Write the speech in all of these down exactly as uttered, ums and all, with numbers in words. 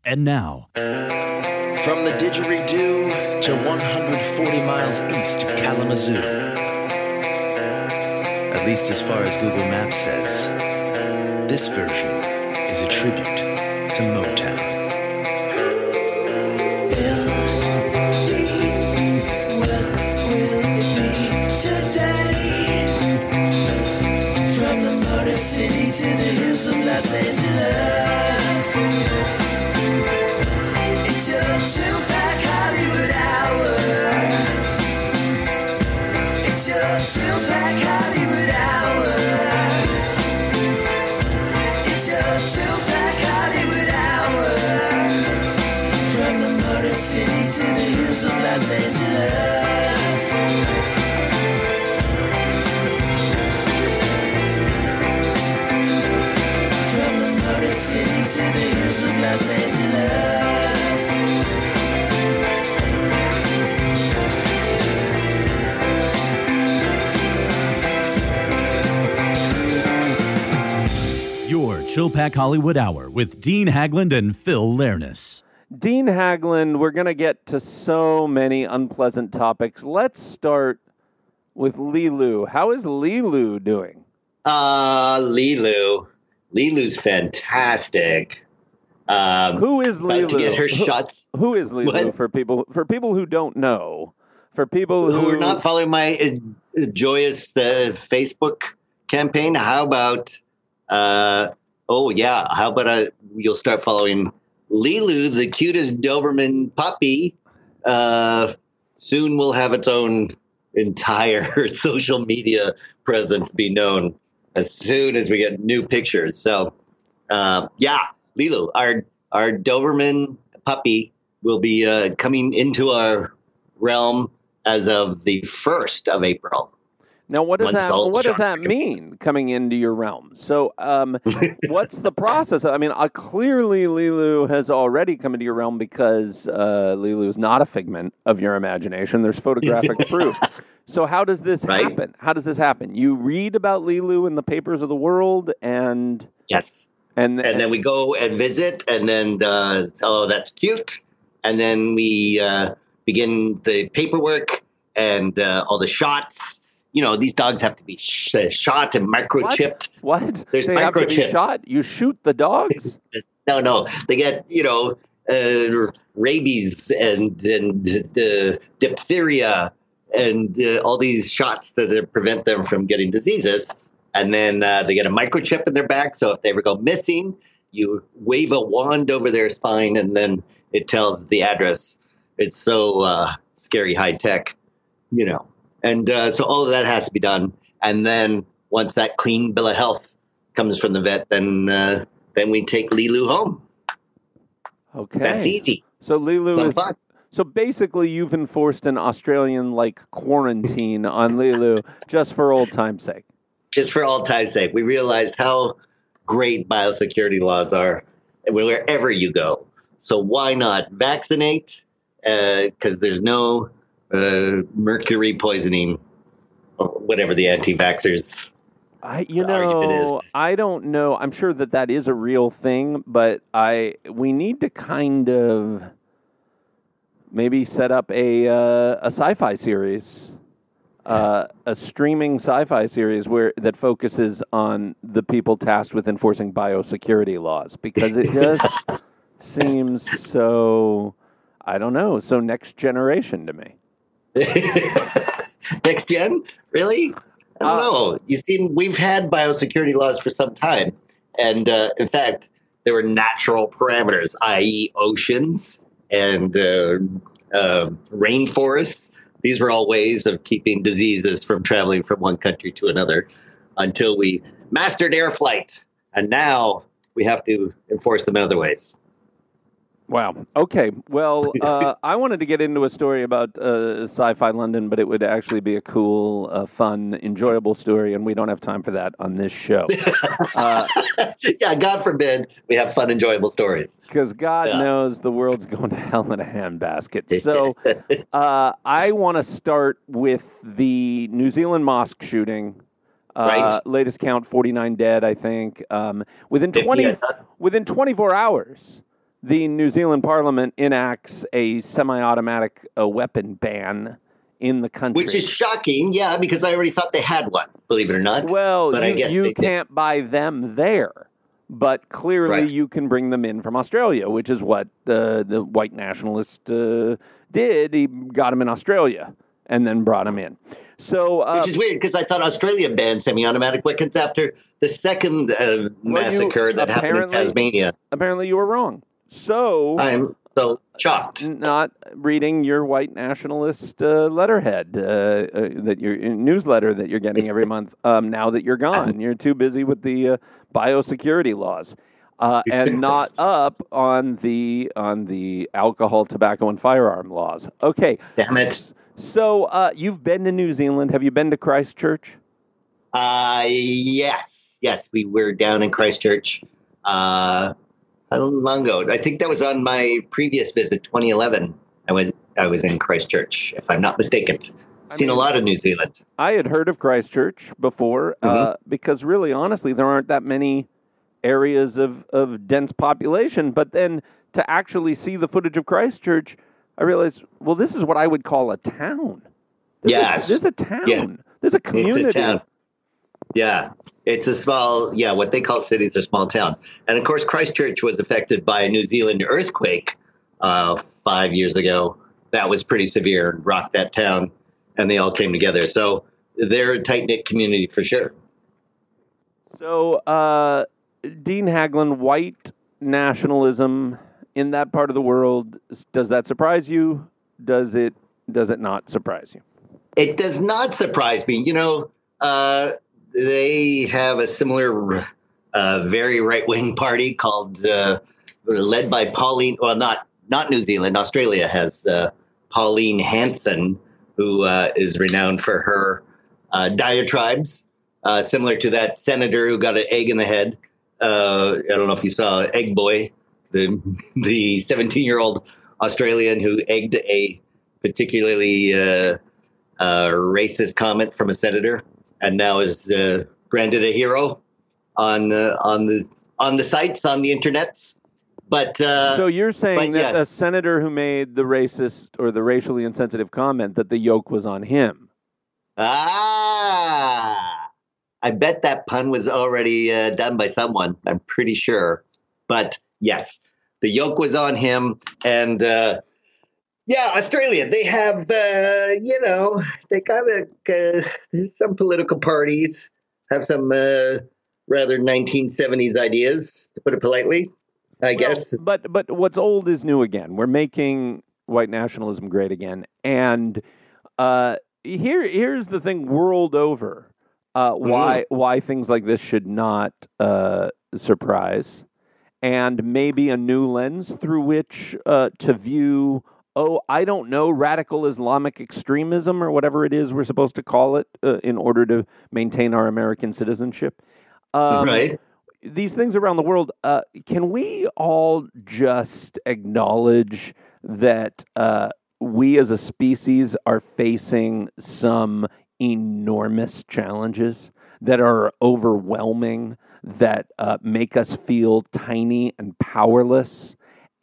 And now, from the didgeridoo to one hundred forty miles east of Kalamazoo, at least as far as Google Maps says, this version is a tribute to Motown. City to the hills of Los Angeles. It's your Chillpack Hollywood Hour. It's your Chillpack Hollywood Hour. It's your Chillpack Hollywood Hour. From the Motor City to the hills of Los Angeles. City to the hills of Los Angeles. your Chillpack Hollywood Hour with Dean Haglund and Phil Lernis. Dean Haglund, we're going to get to so many unpleasant topics. Let's start with Lilu. How is Lilu doing? Uh, Lilu. Lilu's fantastic. Um, who is Lilu? To get her who, shots. Who is Lilu what? for people for people who don't know? For people who, who are not following my uh, joyous uh, Facebook campaign, how about? Uh, oh yeah, how about uh, you'll start following Lilu, the cutest Doberman puppy. Uh, soon will have its own entire social media presence be known. As soon as we get new pictures. So, uh, yeah, Lilu, our our Doberman puppy, will be uh, coming into our realm as of the first of April. Now, what does Once that all what does shots that go- mean, coming into your realm? So, um, what's the process? I mean, uh, clearly Lilu has already come into your realm because uh, Lilu is not a figment of your imagination. There's photographic proof. So how does this Right. happen? How does this happen? You read about Lilu in the papers of the world, and Yes. and And then we go and visit, and then, uh, oh, that's cute. And then we uh, begin the paperwork and uh, all the shots. You know, these dogs have to be sh- shot and microchipped. What? what? There's they have to be microchips. shot? You shoot the dogs? No, no. They get, you know, uh, rabies and, and uh, diphtheria and uh, all these shots that uh, prevent them from getting diseases. And then uh, they get a microchip in their back. So if they ever go missing, you wave a wand over their spine and then it tells the address. It's so uh, scary high tech, you know. And uh, so all of that has to be done. And then once that clean bill of health comes from the vet, then uh, then we take Lilu home. Okay. That's easy. So Lilu Some is... fun. So basically, you've enforced an Australian-like quarantine on Lilu just for old time's sake. Just for all time's sake. We realized how great biosecurity laws are wherever you go. So why not vaccinate? Because uh, there's no uh, mercury poisoning or whatever the anti-vaxxers. I, you argument know, is. I don't know. I'm sure that that is a real thing, but I we need to kind of maybe set up a uh, a sci-fi series, uh, a streaming sci-fi series where that focuses on the people tasked with enforcing biosecurity laws, because it just seems so, I don't know, so next generation to me. Next gen? Really? I don't Uh, know. You see, we've had biosecurity laws for some time. And uh, in fact, there were natural parameters, that is oceans and uh, uh, rainforests. These were all ways of keeping diseases from traveling from one country to another until we mastered air flight. And now we have to enforce them in other ways. Wow. Okay. Well, uh, I wanted to get into a story about uh, Sci-Fi London, but it would actually be a cool, uh, fun, enjoyable story, and we don't have time for that on this show. Uh, yeah, God forbid we have fun, enjoyable stories. Because God Yeah. knows the world's going to hell in a handbasket. So uh, I want to start with the New Zealand mosque shooting. Uh, Right. Latest count, forty-nine dead, I think. Um, within fifty, twenty, I thought. within twenty-four hours, the New Zealand Parliament enacts a semi-automatic uh, weapon ban in the country. Which is shocking, yeah, because I already thought they had one, believe it or not. Well, but you, I guess you they can't did. buy them there. But clearly Right. you can bring them in from Australia, which is what uh, the white nationalist uh, did. He got them in Australia and then brought them in. So, uh, Which is weird because I thought Australia banned semi-automatic weapons after the second uh, massacre that happened in Tasmania. Apparently you were wrong. So I'm so shocked. not reading your white nationalist uh, letterhead, uh, uh, that your newsletter that you're getting every month. Um, now that you're gone, you're too busy with the uh, biosecurity laws, uh, and not up on the on the alcohol, tobacco, and firearm laws. Okay, Damn it. So uh, you've been to New Zealand. Have you been to Christchurch? Uh, yes. Yes, we were down in Christchurch uh, how long ago. I think that was on my previous visit, twenty eleven. I was, I was in Christchurch, if I'm not mistaken. Seen mean, a lot of New Zealand. I had heard of Christchurch before, Mm-hmm. uh, because really, honestly, there aren't that many areas of, of dense population. But then to actually see the footage of Christchurch, I realized, well, this is what I would call a town. This Yes. Is, this is a town. Yeah. This is a community. It's a town. Yeah. It's a small, yeah, what they call cities are small towns. And of course, Christchurch was affected by a New Zealand earthquake uh, five years ago. That was pretty severe and rocked that town, and they all came together. So they're a tight-knit community for sure. So, uh, Dean Haglund, white nationalism in that part of the world, does that surprise you? Does it does it not surprise you? It does not surprise me. You know, uh, they have a similar, uh, very right-wing party called, uh, led by Pauline, well, not not New Zealand, Australia has uh, Pauline Hanson, who uh, is renowned for her uh, diatribes, uh, similar to that senator who got an egg in the head. Uh, I don't know if you saw Egg Boy, the the seventeen-year-old Australian who egged a particularly uh, uh, racist comment from a senator, and now is uh, branded a hero on uh, on the on the sites on the internets. But uh, so you're saying but, that yeah. a senator who made the racist or the racially insensitive comment that the yoke was on him. Ah, I bet that pun was already uh, done by someone. I'm pretty sure. But yes, the yoke was on him. And uh, yeah, Australia, they have, uh, you know, they kind of, uh, some political parties have some uh, rather nineteen seventies ideas, to put it politely, I Well, guess. But but what's old is new again. We're making white nationalism great again. And uh, here here's the thing world over, uh, why why things like this should not uh, surprise, and maybe a new lens through which uh, to view, oh, I don't know, radical Islamic extremism or whatever it is we're supposed to call it uh, in order to maintain our American citizenship. Um, Right. These things around the world, uh, can we all just acknowledge that uh, we as a species are facing some enormous challenges that are overwhelming, that uh, make us feel tiny and powerless?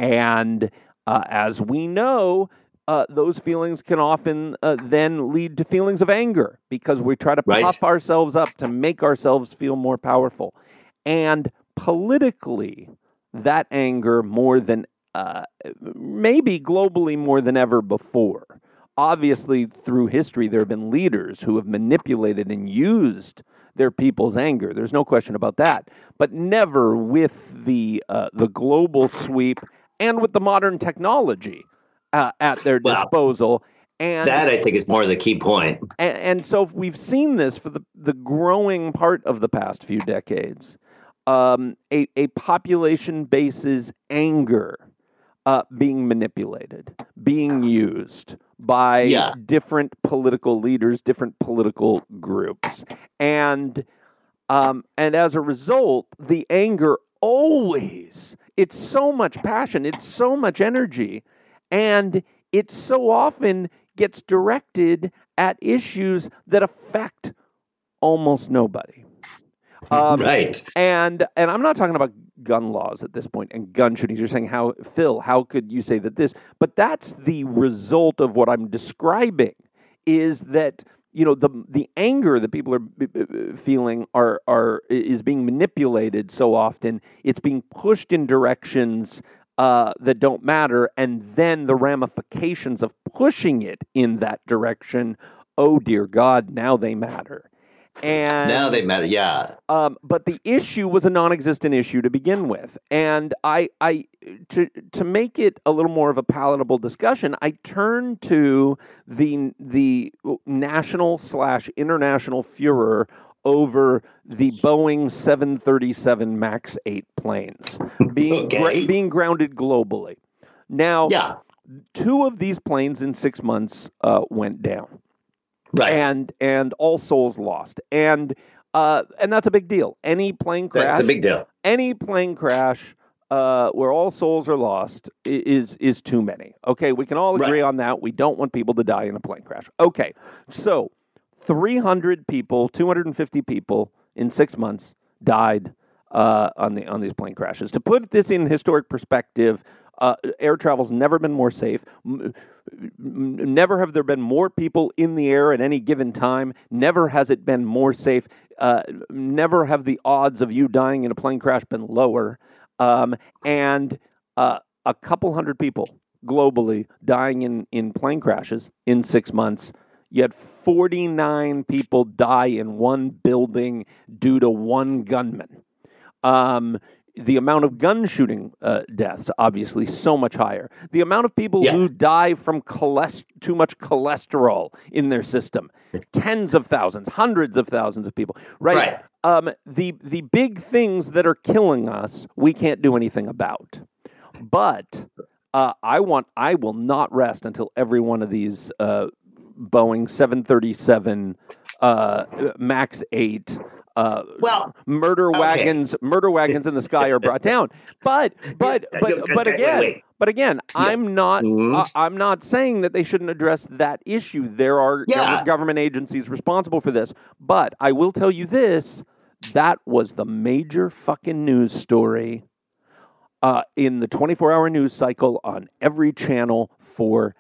And uh, as we know, uh, those feelings can often uh, then lead to feelings of anger because we try to Right. puff ourselves up to make ourselves feel more powerful. And politically, that anger more than, uh, maybe globally more than ever before. Obviously, through history, there have been leaders who have manipulated and used their people's anger. There's no question about that. But never with the uh, the global sweep and with the modern technology uh, at their Wow. disposal. And That, I think, is more the key point. and, and so we've seen this for the, the growing part of the past few decades. Um, a, a population base's anger uh, being manipulated, being used by Yeah. different political leaders, different political groups. And um, and as a result, the anger always, it's so much passion, it's so much energy, and it so often gets directed at issues that affect almost nobody. Um, Right. And and I'm not talking about gun laws at this point and gun shootings. You're saying, how, Phil, how could you say that this? But that's the result of what I'm describing, is that, you know, the the anger that people are feeling are are is being manipulated so often. It's being pushed in directions uh, that don't matter, and then the ramifications of pushing it in that direction, oh dear God, now they matter. And now they matter, yeah. Um, but the issue was a non-existent issue to begin with, and I, I, to to make it a little more of a palatable discussion, I turned to the the national slash international furor over the Boeing seven thirty-seven MAX eight planes being Okay. gra- being grounded globally. Now, Yeah. two of these planes in six months uh, went down. Right. And and all souls lost, and uh, and that's a big deal. Any plane crash, That's a big deal. any plane crash uh, where all souls are lost i- is is too many. Okay, we can all agree Right. on that. We don't want people to die in a plane crash. Okay, so three hundred people, two hundred fifty people in six months died uh, on the on these plane crashes. To put this in historic perspective, uh, air travel's never been more safe. M- Never have there been more people in the air at any given time. Never has it been more safe. Uh, never have the odds of you dying in a plane crash been lower. Um, and uh, a couple hundred people globally dying in, in plane crashes in six months. Yet forty-nine people die in one building due to one gunman. Um, The amount of gun shooting uh, deaths, obviously, so much higher. The amount of people Yeah. who die from cholest- too much cholesterol in their system, tens of thousands, hundreds of thousands of people. Right. Right. Um, the the big things that are killing us, we can't do anything about. But uh, I want, I will not rest until every one of these uh, Boeing seven thirty-seven uh, MAX eight. Uh, Well, murder okay. wagons, murder wagons in the sky are brought down. But, but, Yeah, but, okay, but wait, again, wait. but again, I'm not, Mhm. uh, I'm not saying that they shouldn't address that issue. There are Yeah. gov- government agencies responsible for this. But I will tell you this: that was the major fucking news story uh, in the twenty-four hour news cycle on every channel for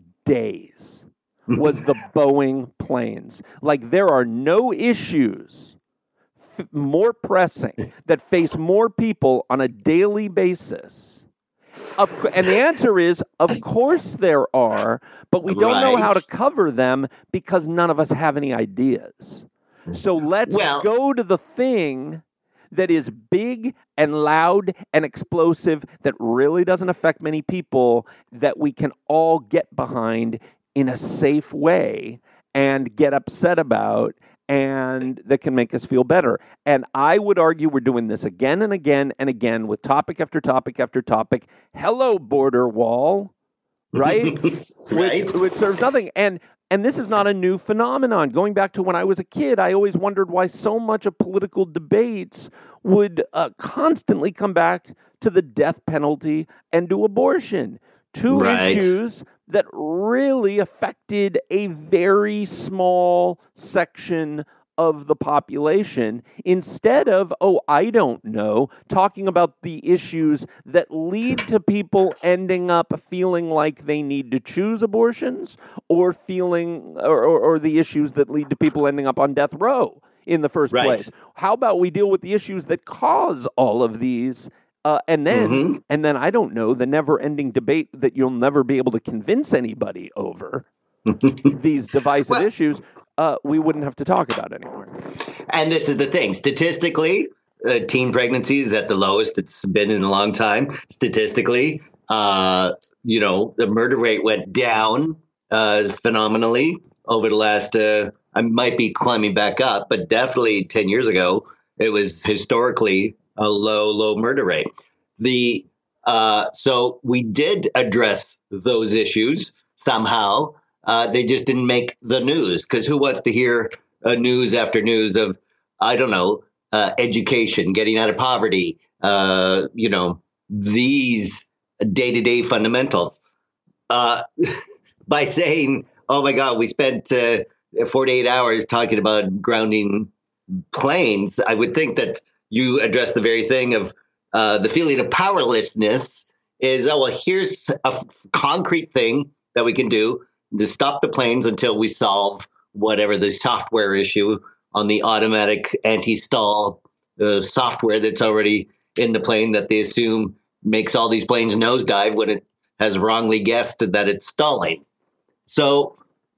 days. Was the Boeing planes. Like, there are no issues f- more pressing that face more people on a daily basis. Of, co- and the answer is, of course there are, but we don't know how to Right. cover them because none of us have any ideas. So let's Well- go to the thing that is big and loud and explosive that really doesn't affect many people, that we can all get behind in a safe way and get upset about, and that can make us feel better. And I would argue we're doing this again and again and again with topic after topic after topic. Hello, border wall, right? Right. Which, which serves nothing. And and this is not a new phenomenon. Going back to when I was a kid, I always wondered why so much of political debates would uh, constantly come back to the death penalty and to abortion. Two Right. issues that really affected a very small section of the population, instead of, oh, I don't know, talking about the issues that lead to people ending up feeling like they need to choose abortions, or feeling, or, or, or the issues that lead to people ending up on death row in the first Right. place. How about we deal with the issues that cause all of these? Uh, and then, Mhm. and then I don't know, the never-ending debate that you'll never be able to convince anybody over these divisive Well- issues, uh, we wouldn't have to talk about anymore. And this is the thing. Statistically, uh, teen pregnancy is at the lowest it's been in a long time. Statistically, uh, you know, the murder rate went down uh, phenomenally over the last, uh, I might be climbing back up, but definitely ten years ago, it was historically a low, low murder rate. The uh, so we did address those issues somehow. Uh, they just didn't make the news, because who wants to hear uh, news after news of, I don't know, uh, education, getting out of poverty, uh, you know, these day-to-day fundamentals. Uh, by saying, oh my God, we spent uh, forty-eight hours talking about grounding planes, I would think that you address the very thing of, uh, the feeling of powerlessness is, oh, well, here's a f- concrete thing that we can do to stop the planes until we solve whatever the software issue on the automatic anti-stall uh, software that's already in the plane that they assume makes all these planes nosedive when it has wrongly guessed that it's stalling. So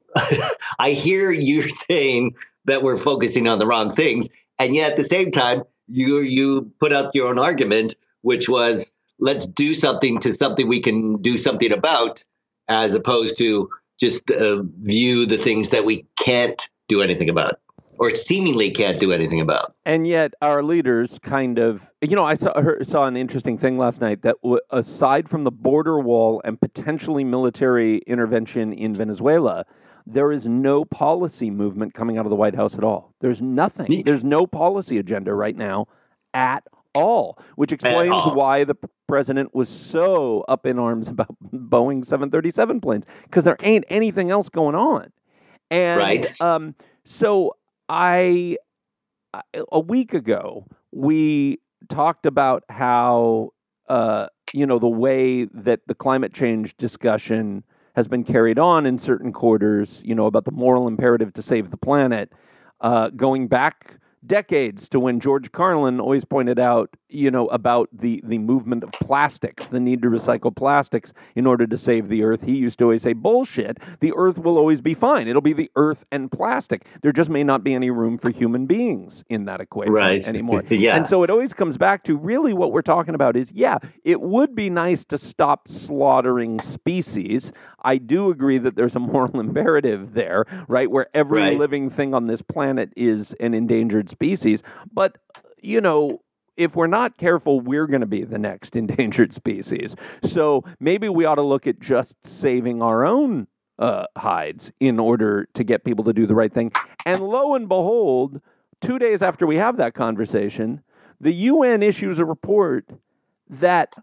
I hear you saying that we're focusing on the wrong things, and yet at the same time, you you put out your own argument, which was, let's do something to something we can do something about, as opposed to just uh, view the things that we can't do anything about, or seemingly can't do anything about. And yet our leaders kind of, you know, I saw heard, saw an interesting thing last night that w- aside from the border wall and potentially military intervention in Venezuela, there is no policy movement coming out of the White House at all. There's nothing. There's no policy agenda right now at all, which explains all. why the p- president was so up in arms about Boeing seven thirty-seven planes, because there ain't anything else going on. And right. um, so I, a week ago, we talked about how, uh, you know, the way that the climate change discussion has been carried on in certain quarters, you know, about the moral imperative to save the planet, uh, going back decades to when George Carlin always pointed out, you know, about the, the movement of plastics, the need to recycle plastics in order to save the earth. He used to always say, bullshit, the earth will always be fine. It'll be the earth and plastic. There just may not be any room for human beings in that equation right. anymore. yeah. And so it always comes back to really what we're talking about is, yeah, it would be nice to stop slaughtering species. I do agree that there's a moral imperative there, right, where every right. living thing on this planet is an endangered species. But, you know, if we're not careful, we're going to be the next endangered species. So maybe we ought to look at just saving our own uh, hides in order to get people to do the right thing. And lo and behold, two days after we have that conversation, the U N issues a report that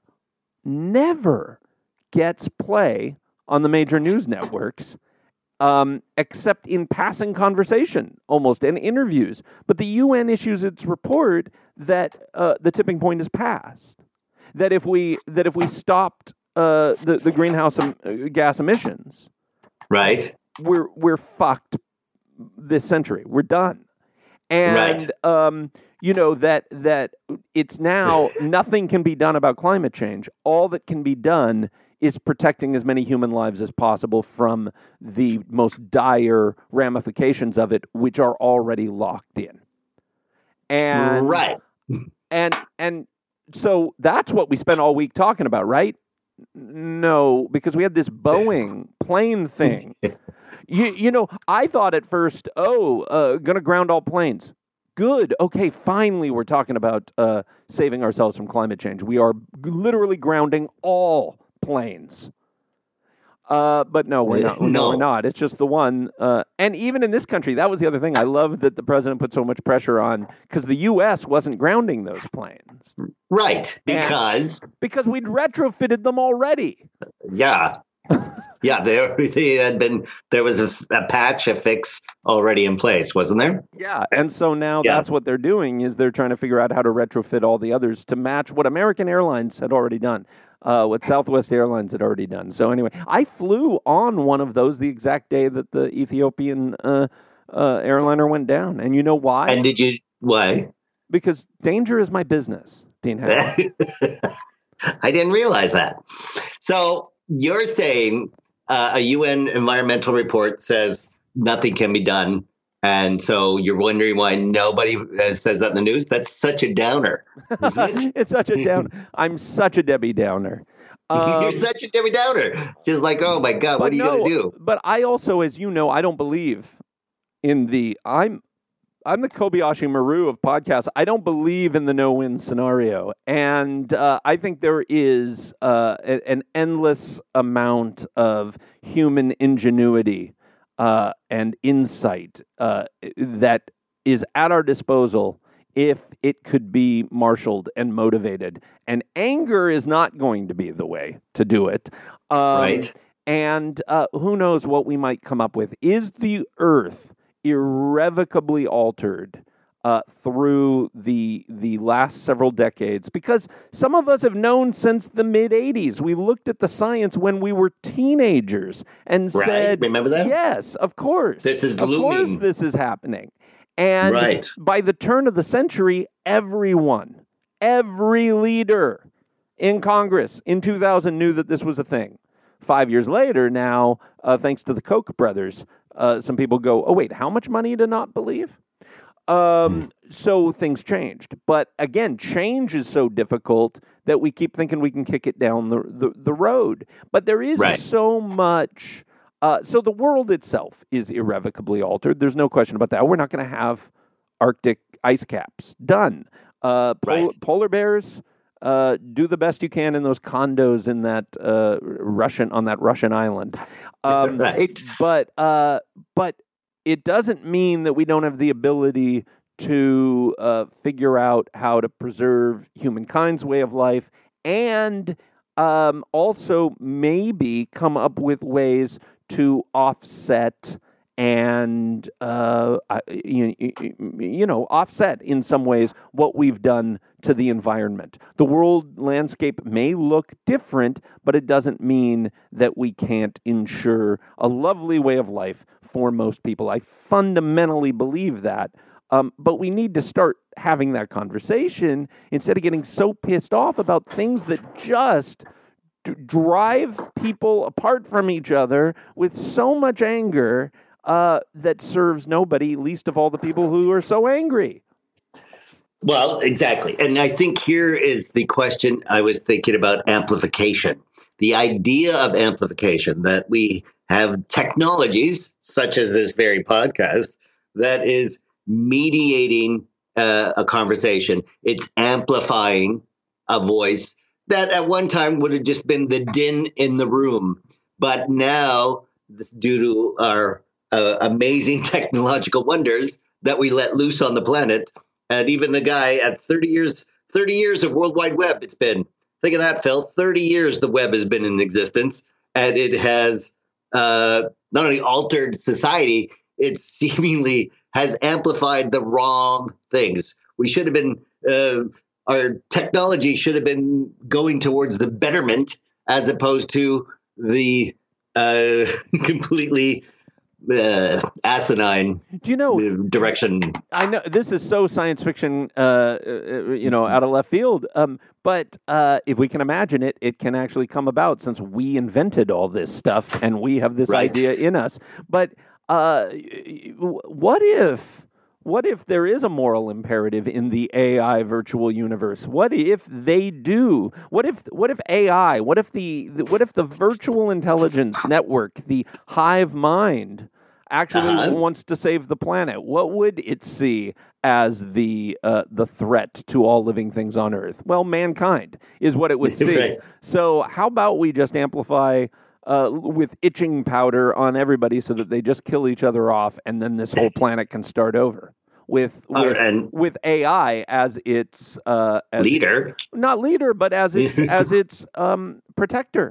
never gets play on the major news networks, um, except in passing conversation, almost, and interviews. But the U N issues its report that uh, the tipping point is passed. That if we that if we stopped uh, the the greenhouse em- gas emissions, right, we're we're fucked this century. We're done. And right. um, you know that that it's now nothing can be done about climate change. All that can be done is protecting as many human lives as possible from the most dire ramifications of it, which are already locked in. And right. And and so that's what we spent all week talking about, right? No, because we had this Boeing plane thing. you you know, I thought at first, oh, uh, gonna ground all planes. Good. Okay, finally we're talking about uh, saving ourselves from climate change. We are literally grounding all planes. Uh, but no, we're not. No. no, we're not. It's just the one. Uh, and even in this country, that was the other thing. I love that the president put so much pressure on, because the U S wasn't grounding those planes. Right. Because? And because we'd retrofitted them already. Yeah. Yeah, they, they had been, there was a, a patch, a fix already in place, wasn't there? Yeah, and so now yeah. that's what they're doing, is they're trying to figure out how to retrofit all the others to match what American Airlines had already done, uh, what Southwest Airlines had already done. So anyway, I flew on one of those the exact day that the Ethiopian uh, uh, airliner went down. And you know why? And did you, why? Because danger is my business, Dean Haglund. I didn't realize that. So you're saying uh, a U N environmental report says nothing can be done. And so you're wondering why nobody uh, says that in the news? That's such a downer, isn't it? It's such a downer. I'm such a Debbie Downer. Um, you're such a Debbie Downer. Just like, oh my God, what are you no, going to do? But I also, as you know, I don't believe in the, I'm, I'm the Kobayashi Maru of podcasts. I don't believe in the no-win scenario. And uh, I think there is uh, a, an endless amount of human ingenuity uh, and insight uh, that is at our disposal if it could be marshaled and motivated. And anger is not going to be the way to do it. Um, right. And uh, who knows what we might come up with. Is the Earth irrevocably altered uh, through the the last several decades, because some of us have known since the mid eighties. We looked at the science when we were teenagers and Right. said, Remember that? yes, of course. This is Of course looming. this is happening. And Right. by the turn of the century, everyone, every leader in Congress in two thousand knew that this was a thing. Five years later now, uh, thanks to the Koch brothers, uh, some people go, oh, wait, how much money to not believe? Um, so things changed. But again, change is so difficult that we keep thinking we can kick it down the, the, the road. But there is Right. so much. Uh, so the world itself is irrevocably altered. There's no question about that. We're not going to have Arctic ice caps. Done. Uh, pol- Right. Polar bears, uh, do the best you can in those condos in that uh, Russian on that Russian island. Um, Right. But uh, but it doesn't mean that we don't have the ability to uh, figure out how to preserve humankind's way of life, and um, also maybe come up with ways to offset and uh, I- you, you know offset in some ways what we've done to the environment. The world landscape may look different, but it doesn't mean that we can't ensure a lovely way of life for most people. I fundamentally believe that. Um, but we need to start having that conversation instead of getting so pissed off about things that just d- drive people apart from each other with so much anger uh, that serves nobody, least of all the people who are so angry. Well, exactly. And I think here is the question I was thinking about: amplification. The idea of amplification, that we have technologies such as this very podcast that is mediating uh, a conversation. It's amplifying a voice that at one time would have just been the din in the room. But now, this, due to our uh, amazing technological wonders that we let loose on the planet, and even the guy at thirty years, thirty years of World Wide Web, it's been, think of that, Phil, thirty years the web has been in existence, and it has uh, not only altered society, it seemingly has amplified the wrong things. We should have been, uh, our technology should have been going towards the betterment as opposed to the uh, completely uh, asinine Do you know? direction. I know this is so science fiction, uh, uh, you know, out of left field. Um, but uh, if we can imagine it, it can actually come about since we invented all this stuff and we have this Right. idea in us. But uh, what if, what if there is a moral imperative in the A I virtual universe? What if they do? What if, what if A I? What if the, the what if the virtual intelligence network, the hive mind, actually Uh-huh. wants to save the planet? What would it see as the uh, the threat to all living things on Earth? Well, mankind is what it would see. Right. So how about we just amplify uh, with itching powder on everybody so that they just kill each other off, and then this whole planet can start over with Uh, with, and with A I as its uh, as leader. not leader, but as its as its um, protector.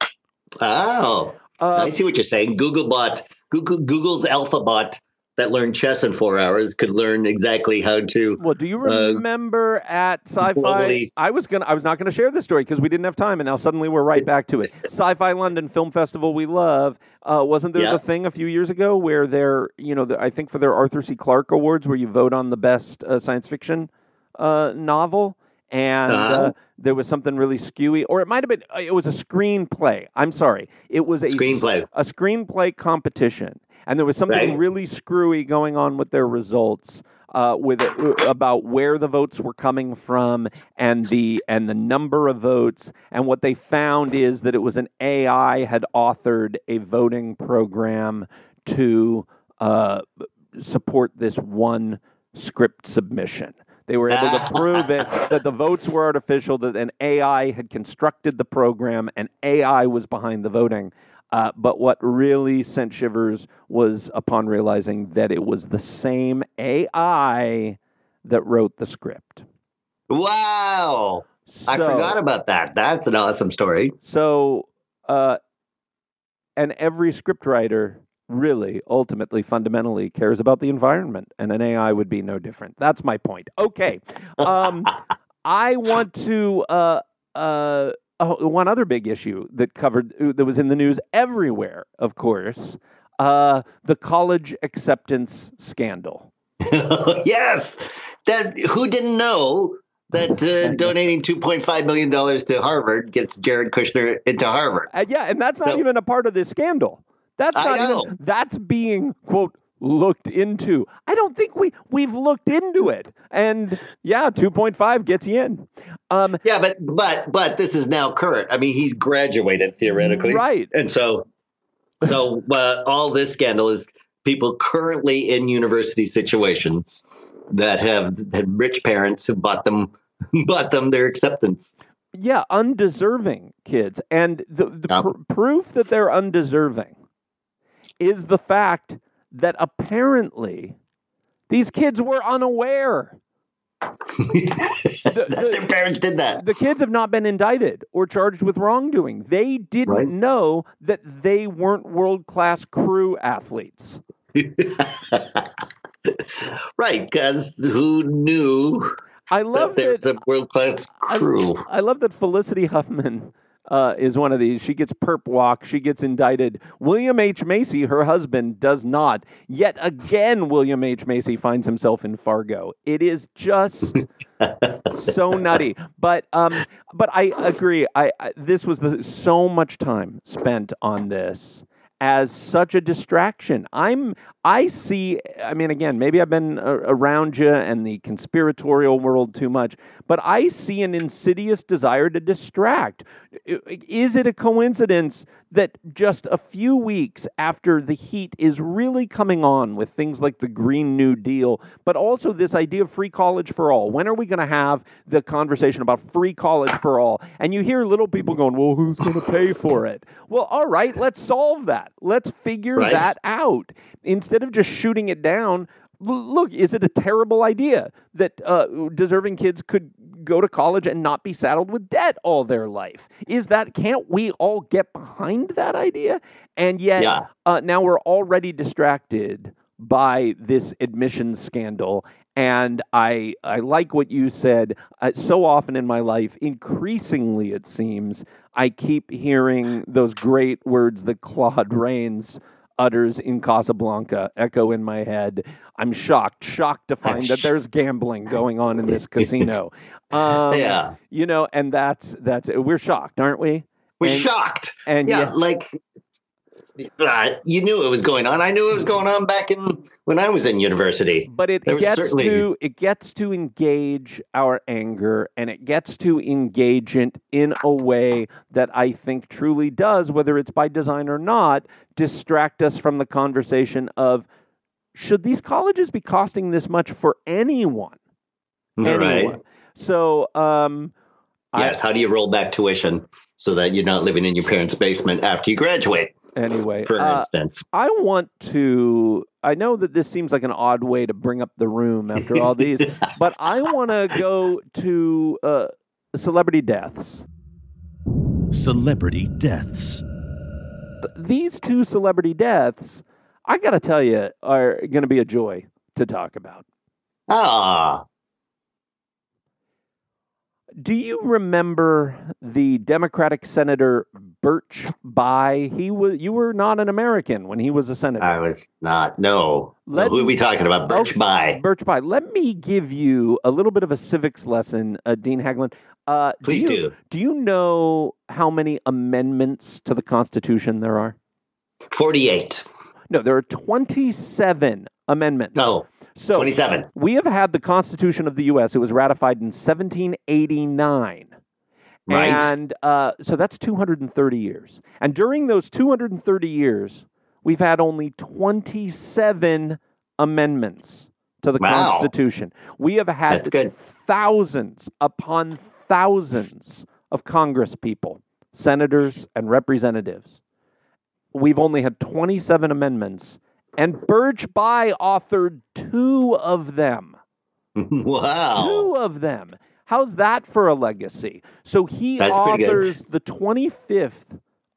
Oh, Uh, I see what you're saying. Googlebot, Google, Google's AlphaBot that learned chess in four hours could learn exactly how to. Well, do you Uh, remember at Sci-Fi? globally- I was gonna, I was not going to share this story because we didn't have time, and now suddenly we're right back to it. Sci-Fi London Film Festival, we love. Uh, wasn't there Yeah. the thing a few years ago where they're, you know, the, I think for their Arthur C. Clarke Awards, where you vote on the best uh, science fiction uh, novel, and uh, Uh-huh. there was something really skewy, or it might have been, uh, it was a screenplay. I'm sorry, it was a Screenplay. a screenplay competition. And there was something Right. really screwy going on with their results, uh, with it, about where the votes were coming from and the and the number of votes. And what they found is that it was an A I had authored a voting program to uh, support this one script submission. They were able to prove it, that the votes were artificial, that an A I had constructed the program, and A I was behind the voting. Uh, but what really sent shivers was upon realizing that it was the same A I that wrote the script. Wow. I So- forgot about that. That's an awesome story. So, uh, and every scriptwriter really, ultimately, fundamentally cares about the environment, and an A I would be no different. That's my point. Okay. Um, I want to, uh, uh, oh, one other big issue that covered, that was in the news everywhere, of course, uh, the college acceptance scandal. Yes. That, who didn't know that uh, donating two point five million dollars to Harvard gets Jared Kushner into Harvard? Uh, yeah, and that's not So- even a part of this scandal. That's I not know. even, that's being, quote, looked into. I don't think we, we've looked into it. And yeah, two point five gets you in. Um, Yeah, but but but this is now current. I mean, he's graduated theoretically, Right. And so, so uh, all this scandal is people currently in university situations that have had rich parents who bought them bought them their acceptance. yeah, undeserving kids. And the, the Yep. pr- proof that they're undeserving is the fact that apparently these kids were unaware. The- that the- their parents did that. The kids have not been indicted or charged with wrongdoing. They didn't Right. know that they weren't world-class crew athletes. Right, because who knew I that love there's that. a world class crew? I love that Felicity Huffman uh, is one of these. She gets perp walk. She gets indicted. William H. Macy, her husband, does not. Yet again, William H. Macy finds himself in Fargo. It is just so nutty. But um, but I agree. I, I this was the, so much time spent on this as such a distraction. I'm, I see, I mean, again, maybe I've been uh, around you and the conspiratorial world too much, but I see an insidious desire to distract. Is it a coincidence that just a few weeks after the heat is really coming on with things like the Green New Deal, but also this idea of free college for all? When are we going to have the conversation about free college for all? And you hear little people going, well, who's going to pay for it? Well, all right, let's solve that. Let's figure Right. that out. Instead of just shooting it down, l- look, is it a terrible idea that uh, deserving kids could go to college and not be saddled with debt all their life? Is that, can't we all get behind that idea? And yet, Yeah. uh, now we're already distracted by this admissions scandal. And I I like what you said. Uh, so often in my life, increasingly it seems, I keep hearing those great words that Claude Rains utters in Casablanca echo in my head. I'm shocked, shocked to find that there's gambling going on in this casino. Um, Yeah. You know, and that's, that's we're shocked, aren't we? We're And- shocked. and yeah, yeah. like uh, you knew it was going on. I knew it was going on back in when I was in university. But it, There it was gets certainly- to it gets to engage our anger, and it gets to engage it in a way that I think truly does, whether it's by design or not, distract us from the conversation of, should these colleges be costing this much for anyone? Anyone. Right. So, um, Yes. How do you roll back tuition so that you're not living in your parents' basement after you graduate? I, anyway, For uh, instance. I want to. I know that this seems like an odd way to bring up the room after all these, but I want to go to uh, celebrity deaths. Celebrity deaths. These two celebrity deaths, I got to tell you, are going to be a joy to talk about. Ah. Do you remember the Democratic Senator Birch Bayh? He was. You were not an American when he was a senator. I was not. No. Let Who are we me- talking about? Birch Okay, Bayh. Birch Bayh. Let me give you a little bit of a civics lesson, uh, Dean Haglund. Uh, Please you, do. Do you know how many amendments to the Constitution there are? forty-eight. No, there are twenty-seven amendments. No. so twenty-seven. we have had the Constitution of the U S. It was ratified in seventeen eighty-nine. Right. And uh, so that's two hundred thirty years. And during those two hundred thirty years, we've had only twenty-seven amendments to the Wow. Constitution. We have had That's good. thousands upon thousands of Congress people, senators and representatives. We've only had twenty-seven amendments, and Birch Bayh authored two of them. Wow. Two of them. How's that for a legacy? So he That's pretty good. authors the twenty-fifth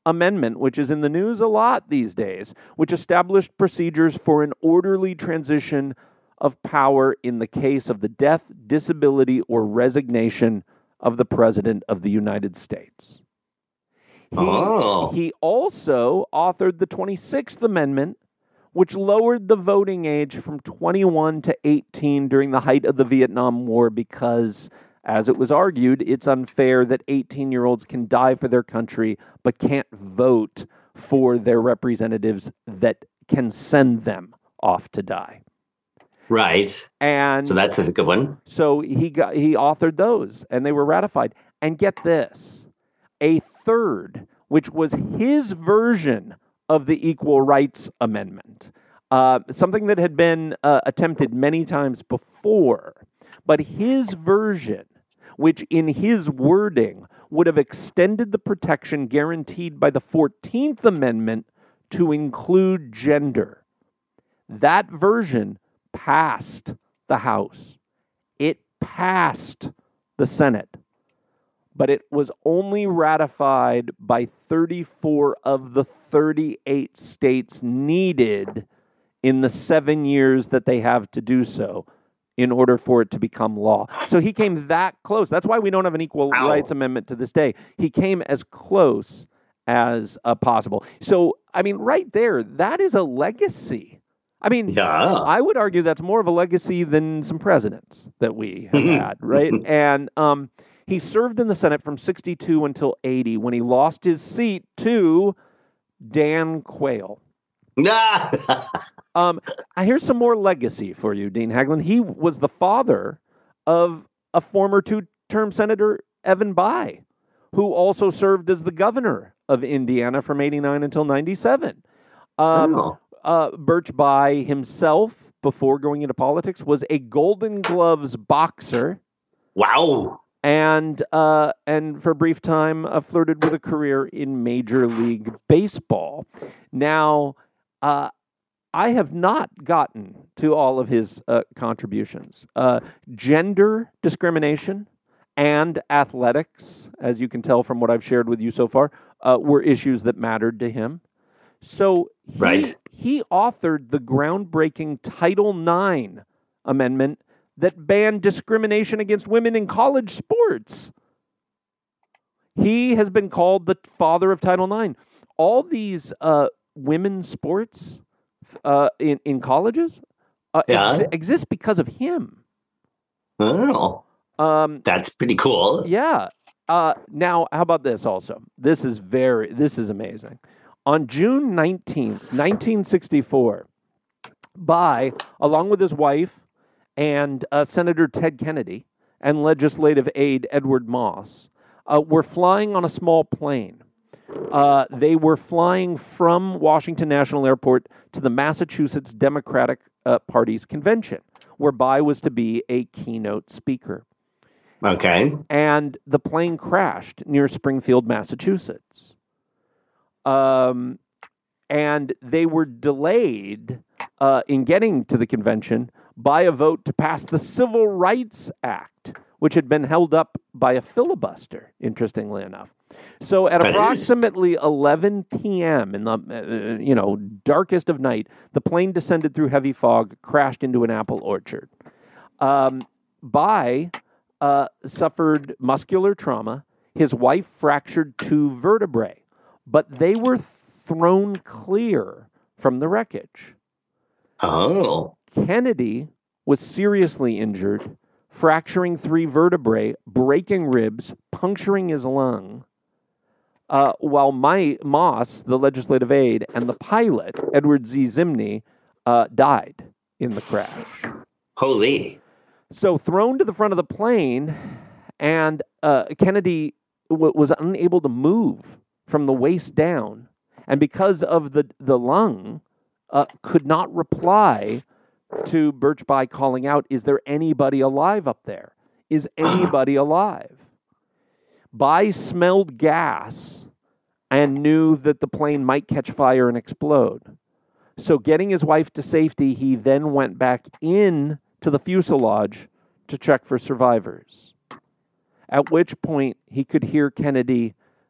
Amendment, which is in the news a lot these days, which established procedures for an orderly transition of power in the case of the death, disability, or resignation of the President of the United States. He, Oh. he also authored the twenty-sixth Amendment, which lowered the voting age from twenty-one to eighteen during the height of the Vietnam War because, as it was argued, it's unfair that eighteen-year-olds can die for their country but can't vote for their representatives that can send them off to die. Right. And So that's a good one. so he got he authored those, and they were ratified. And get this, a third, which was his version of the Equal Rights Amendment, uh, something that had been uh, attempted many times before, but his version, which in his wording would have extended the protection guaranteed by the fourteenth Amendment to include gender. That version passed the House. It passed the Senate. But it was only ratified by thirty-four of the thirty-eight states needed in the seven years that they have to do so in order for it to become law. So he came that close. That's why we don't have an Equal Ow. Rights Amendment to this day. He came as close as uh, possible. So, I mean, right there, that is a legacy. I mean, Yeah. I would argue that's more of a legacy than some presidents that we have had, right? And um, he served in the Senate from sixty-two until eighty when he lost his seat to Dan Quayle. Um, here's some more legacy for you, Dean Haglund. He was the father of a former two-term Senator, Evan Bayh, who also served as the governor of Indiana from eighty-nine until ninety-seven. Um, Oh. uh, Birch Bayh himself, before going into politics, was a Golden Gloves boxer. Wow. And uh, and for a brief time, uh, flirted with a career in Major League Baseball. Now, uh, I have not gotten to all of his uh, contributions. Uh, gender discrimination and athletics, as you can tell from what I've shared with you so far, uh, were issues that mattered to him. So he, Right. he authored the groundbreaking Title nine amendment that banned discrimination against women in college sports. He has been called the father of Title nine. All these uh, women's sports uh, in, in colleges uh, Yeah. ex- exist because of him. Oh. Um, That's pretty cool. yeah. Uh, now, how about this also? This is very, this is amazing. On June nineteenth, nineteen sixty-four, Bayh, along with his wife and uh, Senator Ted Kennedy and legislative aide Edward Moss, uh, were flying on a small plane. Uh, they were flying from Washington National Airport to the Massachusetts Democratic uh, Party's convention, where Bayh was to be a keynote speaker. Okay. And the plane crashed near Springfield, Massachusetts. Um, and they were delayed uh, in getting to the convention by a vote to pass the Civil Rights Act, which had been held up by a filibuster, interestingly enough. So at That is- approximately eleven p.m. in the uh, you know darkest of night, the plane descended through heavy fog, crashed into an apple orchard. Um, Bayh uh, suffered muscular trauma. His wife fractured two vertebrae, but they were thrown clear from the wreckage. Oh. Kennedy was seriously injured, fracturing three vertebrae, breaking ribs, puncturing his lung, uh, while my, Moss, the legislative aide, and the pilot, Edward Z. Zimney, uh, died in the crash. Holy. So thrown to the front of the plane, and uh, Kennedy w- was unable to move from the waist down, and because of the, the lung, uh, could not reply to Birch Bayh calling out, "Is there anybody alive up there? Is anybody alive?" Bayh smelled gas and knew that the plane might catch fire and explode. So getting his wife to safety, he then went back in to the fuselage to check for survivors. At which point he could hear Kennedy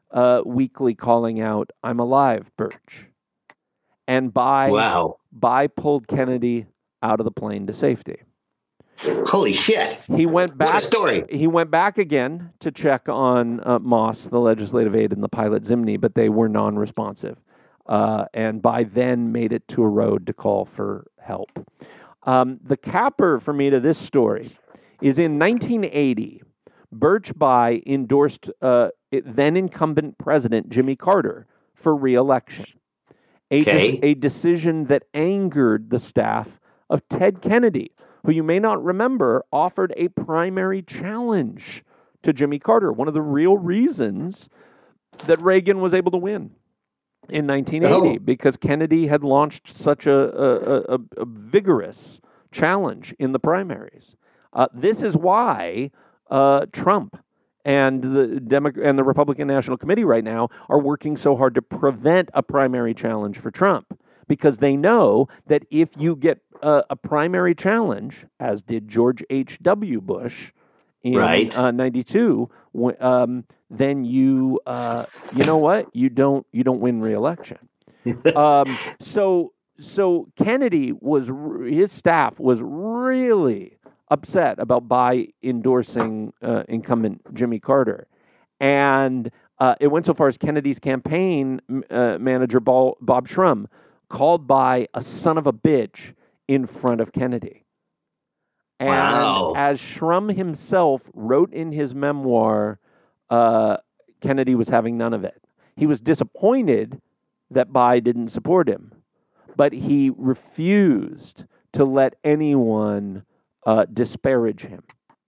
uh, weekly calling out, "I'm alive, Birch." And Bai, Wow. Bai pulled Kennedy out of the plane to safety. Holy shit. He went back. What a story. He went back again to check on uh, Moss, the legislative aide, and the pilot Zimny, but they were non-responsive. Uh, and by then made it to a road to call for help. Um, the capper for me to this story is in nineteen eighty, Birch Bayh endorsed uh, then incumbent President Jimmy Carter for re-election. A, Okay. de- a decision that angered the staff of Ted Kennedy, who you may not remember offered a primary challenge to Jimmy Carter, one of the real reasons that Reagan was able to win in nineteen eighty, Oh. because Kennedy had launched such a, a, a, a vigorous challenge in the primaries. Uh, this is why uh, Trump and the Demo- and the Republican National Committee right now are working so hard to prevent a primary challenge for Trump, because they know that if you get a, a primary challenge, as did George H W. Bush in Right. uh, ninety-two, w- um, then you uh, you know what you don't you don't win re-election. um, so so Kennedy was r- his staff was really upset about Bayh endorsing uh, incumbent Jimmy Carter, and uh, it went so far as Kennedy's campaign uh, manager Bob, Bob Shrum called Bayh a son of a bitch in front of Kennedy. And Wow. as Shrum himself wrote in his memoir, uh, Kennedy was having none of it. He was disappointed that Bayh didn't support him, but he refused to let anyone uh, disparage him.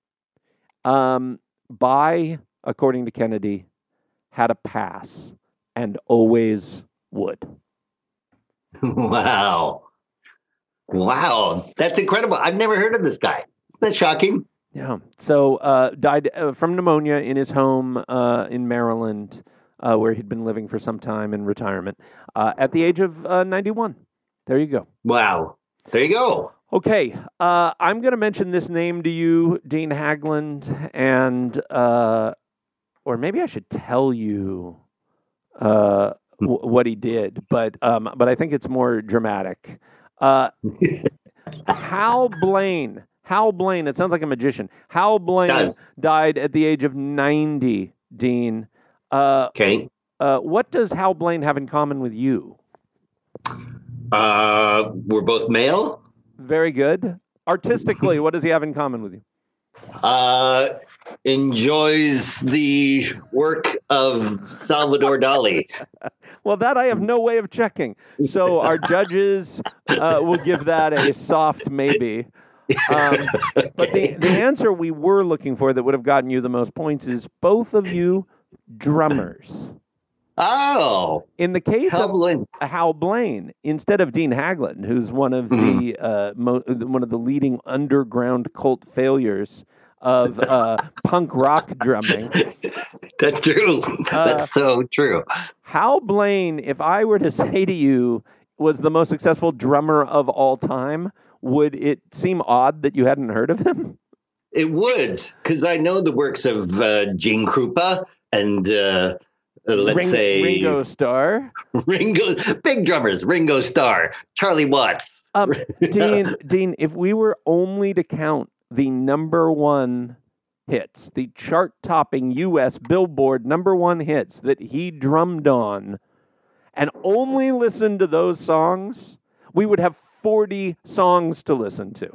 Um, Bayh, according to Kennedy, had a pass and always would. Wow. Wow. That's incredible. I've never heard of this guy. Isn't that shocking? Yeah. So uh, died uh, from pneumonia in his home uh, in Maryland, uh, where he'd been living for some time in retirement, uh, at the age of uh, ninety-one. There you go. Wow. There you go. Okay, uh, I'm going to mention this name to you, Dean Hagland, and uh, or maybe I should tell you uh, w- what he did, but um, but I think it's more dramatic. Uh, Hal Blaine. Hal Blaine. It sounds like a magician. Hal Blaine Does. died at the age of ninety. Dean, uh, Okay. uh, what does Hal Blaine have in common with you? Uh, we're both male. Very good. Artistically, what does he have in common with you? Uh, enjoys the work of Salvador Dali. Well, that I have no way of checking. So our judges uh, will give that a soft maybe. Um, but the, the answer we were looking for that would have gotten you the most points is both of you drummers. Oh, In the case Hal of Blaine. Hal Blaine, instead of Dean Hagland, who's one of the uh, mo- one of the leading underground cult failures of uh, punk rock drumming, That's true. Uh, That's so true. Hal Blaine, if I were to say to you, was the most successful drummer of all time, would it seem odd that you hadn't heard of him? It would, because I know the works of uh, Gene Krupa and uh, uh, let's Ring- say Ringo Starr. Ringo, big drummers, Ringo Starr, Charlie Watts. Um, Dean, Dean, if we were only to count the number one hits, the chart-topping U S Billboard number one hits that he drummed on, and only listen to those songs, we would have forty songs to listen to.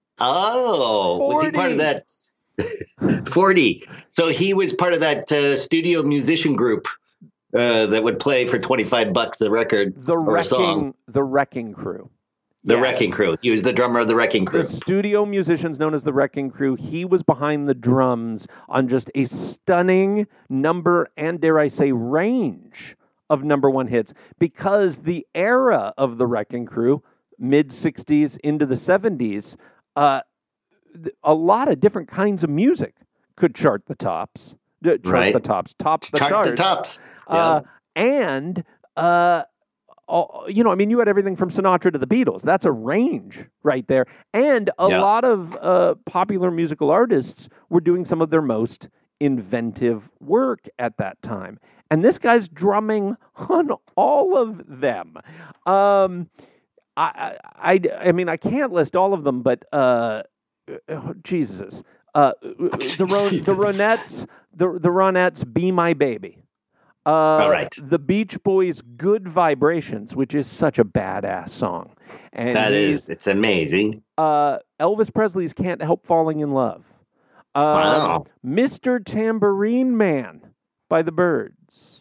Oh, was he part of that? forty. So he was part of that uh, studio musician group uh, that would play for twenty-five bucks a record The or a song. Wrecking, the Wrecking Crew. The Yes. Wrecking Crew. He was the drummer of the Wrecking Crew. The studio musicians known as the Wrecking Crew, he was behind the drums on just a stunning number and, dare I say, range of number one hits, because the era of the Wrecking Crew, mid-sixties into the seventies, uh, th- a lot of different kinds of music could chart the tops. Uh, chart Right. the tops. Top the Chart charts. the tops. Uh, and, uh, all- you know, I mean, you had everything from Sinatra to the Beatles. That's a range right there. And a Yeah. lot of uh, popular musical artists were doing some of their most inventive work at that time. and this guy's drumming on all of them. Um, I, I, I mean, I can't list all of them, but uh, oh, Jesus, uh, the Ro- the Ronettes, the the Ronettes, "Be My Baby." Uh, all right. The Beach Boys' "Good Vibrations," which is such a badass song. And that is, it's amazing. Uh, Elvis Presley's "Can't Help Falling in Love." Uh, Wow. Mister Tambourine Man by the Byrds.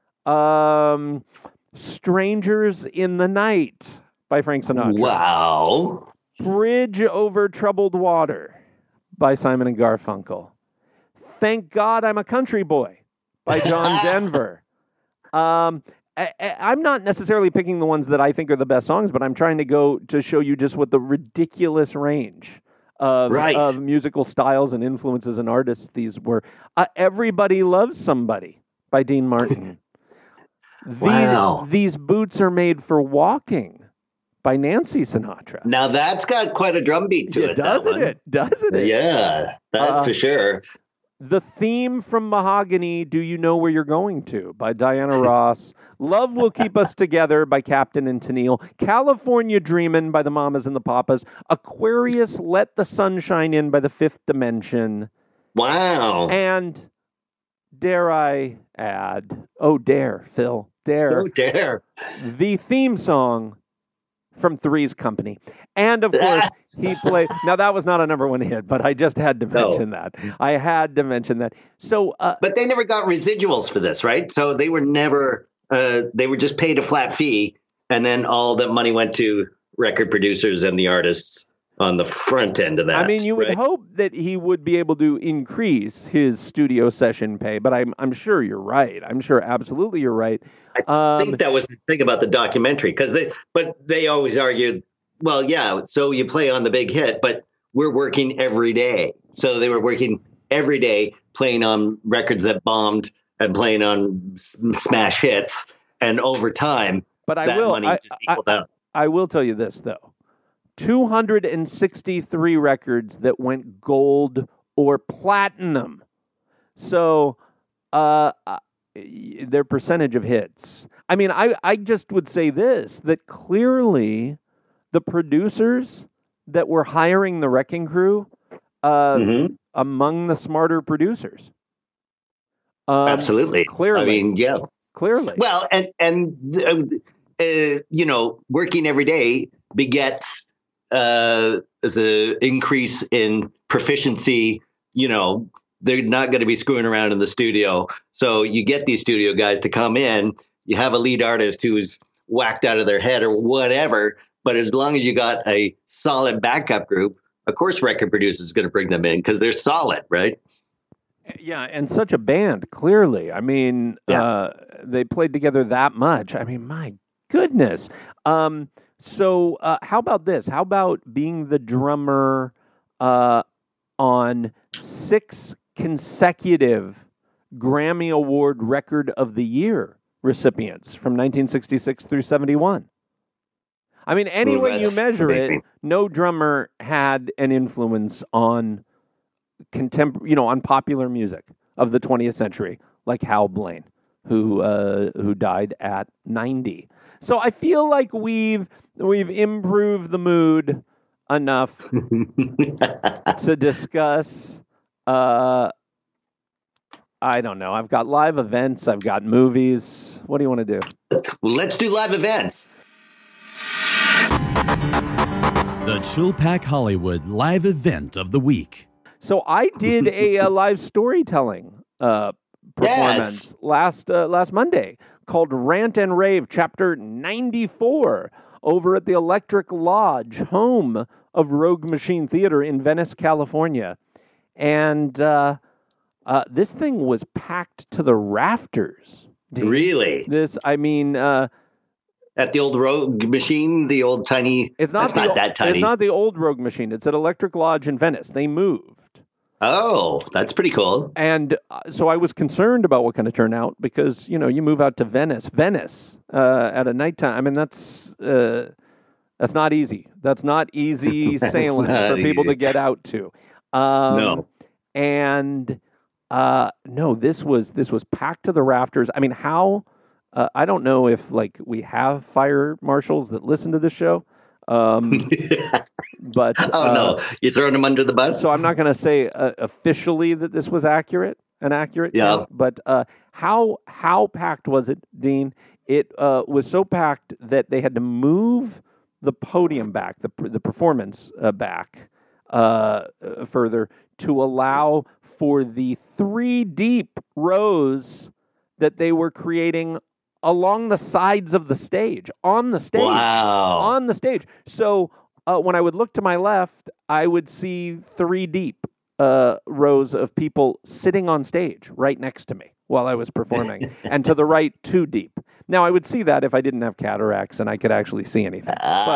Um, "Strangers in the Night" by Frank Sinatra. Wow. "Bridge Over Troubled Water" by Simon and Garfunkel. "Thank God I'm a Country Boy" by John Denver. Um, I, I, I'm not necessarily picking the ones that I think are the best songs, but I'm trying to go to show you just what the ridiculous range of, Right. of musical styles and influences and artists these were. Uh, "Everybody Loves Somebody" by Dean Martin. these, Wow. These Boots Are Made for Walking by Nancy Sinatra. Now that's got quite a drum beat to Yeah, it. that doesn't one. it? Doesn't it? Yeah, that Uh, for sure. The theme from Mahogany, "Do You Know Where You're Going To" by Diana Ross. "Love Will Keep Us Together" by Captain and Tennille. "California Dreamin'" by the Mamas and the Papas. "Aquarius, Let the Sun Shine In" by the Fifth Dimension. Wow. And dare I add, oh dare, Phil, dare, Oh, dare. the theme song from Three's Company. And of course, Yes. he played. Now, that was not a number one hit, but I just had to No. mention that. I had to mention that. So, uh, But they never got residuals for this, right? So they were never, uh, they were just paid a flat fee, and then all the money went to record producers and the artists on the front end of that. I mean, you would right? hope that he would be able to increase his studio session pay, but I'm I'm sure you're right. I'm sure absolutely you're right. I Um, think that was the thing about the documentary, because they, but they always argued, well, yeah, so you play on the big hit, but we're working every day. So they were working every day, playing on records that bombed and playing on s- smash hits, and over time, But I that will. money I, just equals out. I will tell you this though: two hundred sixty-three records that went gold or platinum. So, uh, uh, their percentage of hits. I mean, I I just would say this: that clearly, the producers that were hiring the Wrecking Crew, uh, Mhm. among the smarter producers. Um, Absolutely. Clearly. I mean, yeah. Clearly. Well, and and uh, uh, you know, working every day begets uh, the increase in proficiency. You know, they're not going to be screwing around in the studio, so you get these studio guys to come in. You have a lead artist who's whacked out of their head or whatever, but as long as you got a solid backup group, of course, record producer is going to bring them in because they're solid, right? Yeah, and such a band, clearly. I mean, Yeah. uh, they played together that much. I mean, my goodness. Um, so, uh, how about this? How about being the drummer uh, on six consecutive Grammy Award Record of the Year recipients from nineteen sixty-six through seventy-one? I mean, any Ooh, way you that's measure amazing. it, no drummer had an influence on contemporary, you know, on popular music of the twentieth century, like Hal Blaine, who uh, who died at ninety. So I feel like we've we've improved the mood enough to discuss. Uh, I don't know. I've got live events. I've got movies. What do you want to do? Well, let's do live events. The Chill Pack Hollywood live event of the week. So I did a, uh live storytelling uh, performance Yes. last uh, last Monday called Rant and Rave Chapter ninety-four over at the Electric Lodge, home of Rogue Machine Theater in Venice, California. And uh, uh, this thing was packed to the rafters. Dean. Really? This, I mean, uh, At the old Rogue Machine, the old tiny. it's not That's the, not that tiny. It's not the old Rogue Machine. It's at Electric Lodge in Venice. They moved. Oh, that's pretty cool. And uh, so I was concerned about what kind of turnout because, you know, you move out to Venice, Venice uh, at a nighttime. I mean, that's uh, that's not easy. That's not easy That's sailing not for people easy. to get out to. Um, No. And uh, no, this was this was packed to the rafters. I mean, how? Uh, I don't know if like we have fire marshals that listen to this show, um, but oh uh, no, you're throwing them under the bus. So I'm not going to say uh, officially that this was accurate, an accurate Yeah. count, but uh, how how packed was it, Dean? It uh, was so packed that they had to move the podium back, the the performance uh, back uh, uh, further to allow for the three deep rows that they were creating along the sides of the stage, on the stage, Wow. on the stage. So uh, when I would look to my left, I would see three deep uh, rows of people sitting on stage right next to me while I was performing, and to the right, two deep. Now, I would see that if I didn't have cataracts and I could actually see anything.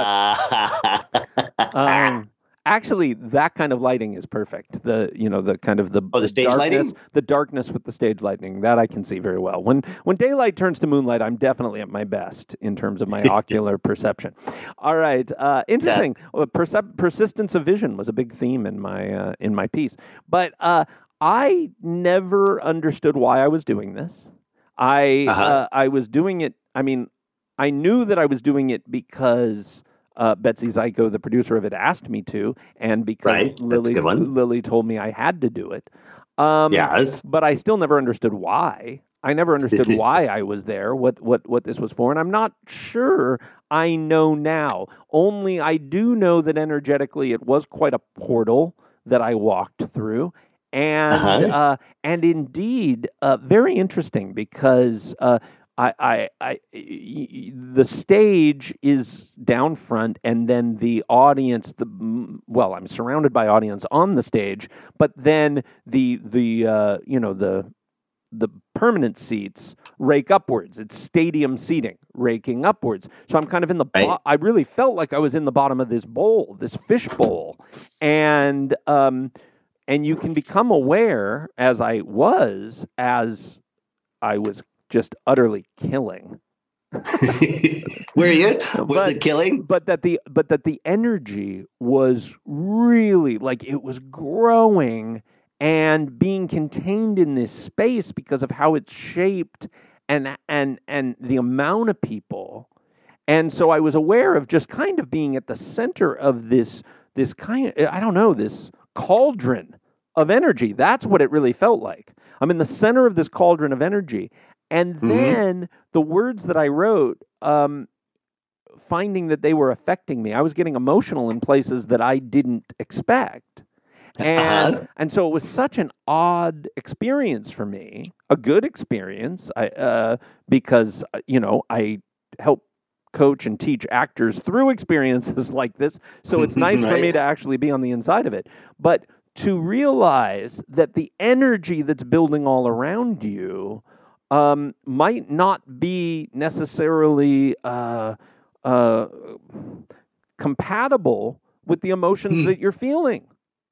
But um, actually, that kind of lighting is perfect. The you know the kind of the Oh, the stage darkness, lighting? the darkness with the stage lighting, that I can see very well. When when daylight turns to moonlight, I'm definitely at my best in terms of my ocular perception. All right, uh, interesting. Well, percep- persistence of vision was a big theme in my uh, in my piece, but uh, I never understood why I was doing this. I Uh-huh. uh, I was doing it. I mean, I knew that I was doing it because uh, Betsy Zyko, the producer of it, asked me to, and because Right, that's a Lily good one. Lily told me I had to do it. Um, Yes. but I still never understood why. I never understood why I was there. What what what this was for, and I'm not sure I know now. Only I do know that energetically it was quite a portal that I walked through. And Uh-huh. uh, and indeed, uh, very interesting because uh, I, I, I, the stage is down front, and then the audience. The well, I'm surrounded by audience on the stage, but then the the uh, you know the the permanent seats rake upwards. It's stadium seating, raking upwards. So I'm kind of in the. Bo- Right. I really felt like I was in the bottom of this bowl, this fish bowl, and. Um, And you can become aware, as I was, as I was just utterly killing. Were you? Was But- it killing? But that the but that the energy was really like it was growing and being contained in this space because of how it's shaped and and and the amount of people. And so I was aware of just kind of being at the center of this this kind of, I don't know, this cauldron of energy. That's what it really felt like. I'm in the center of this cauldron of energy. And Mhm. then the words that I wrote, um, finding that they were affecting me, I was getting emotional in places that I didn't expect. And Uh-huh. and so it was such an odd experience for me, a good experience, I, uh, because, uh, you know, I help coach and teach actors through experiences like this. So it's nice for me Right. to actually be on the inside of it. But to realize that the energy that's building all around you um, might not be necessarily uh, uh, compatible with the emotions Hmm. that you're feeling.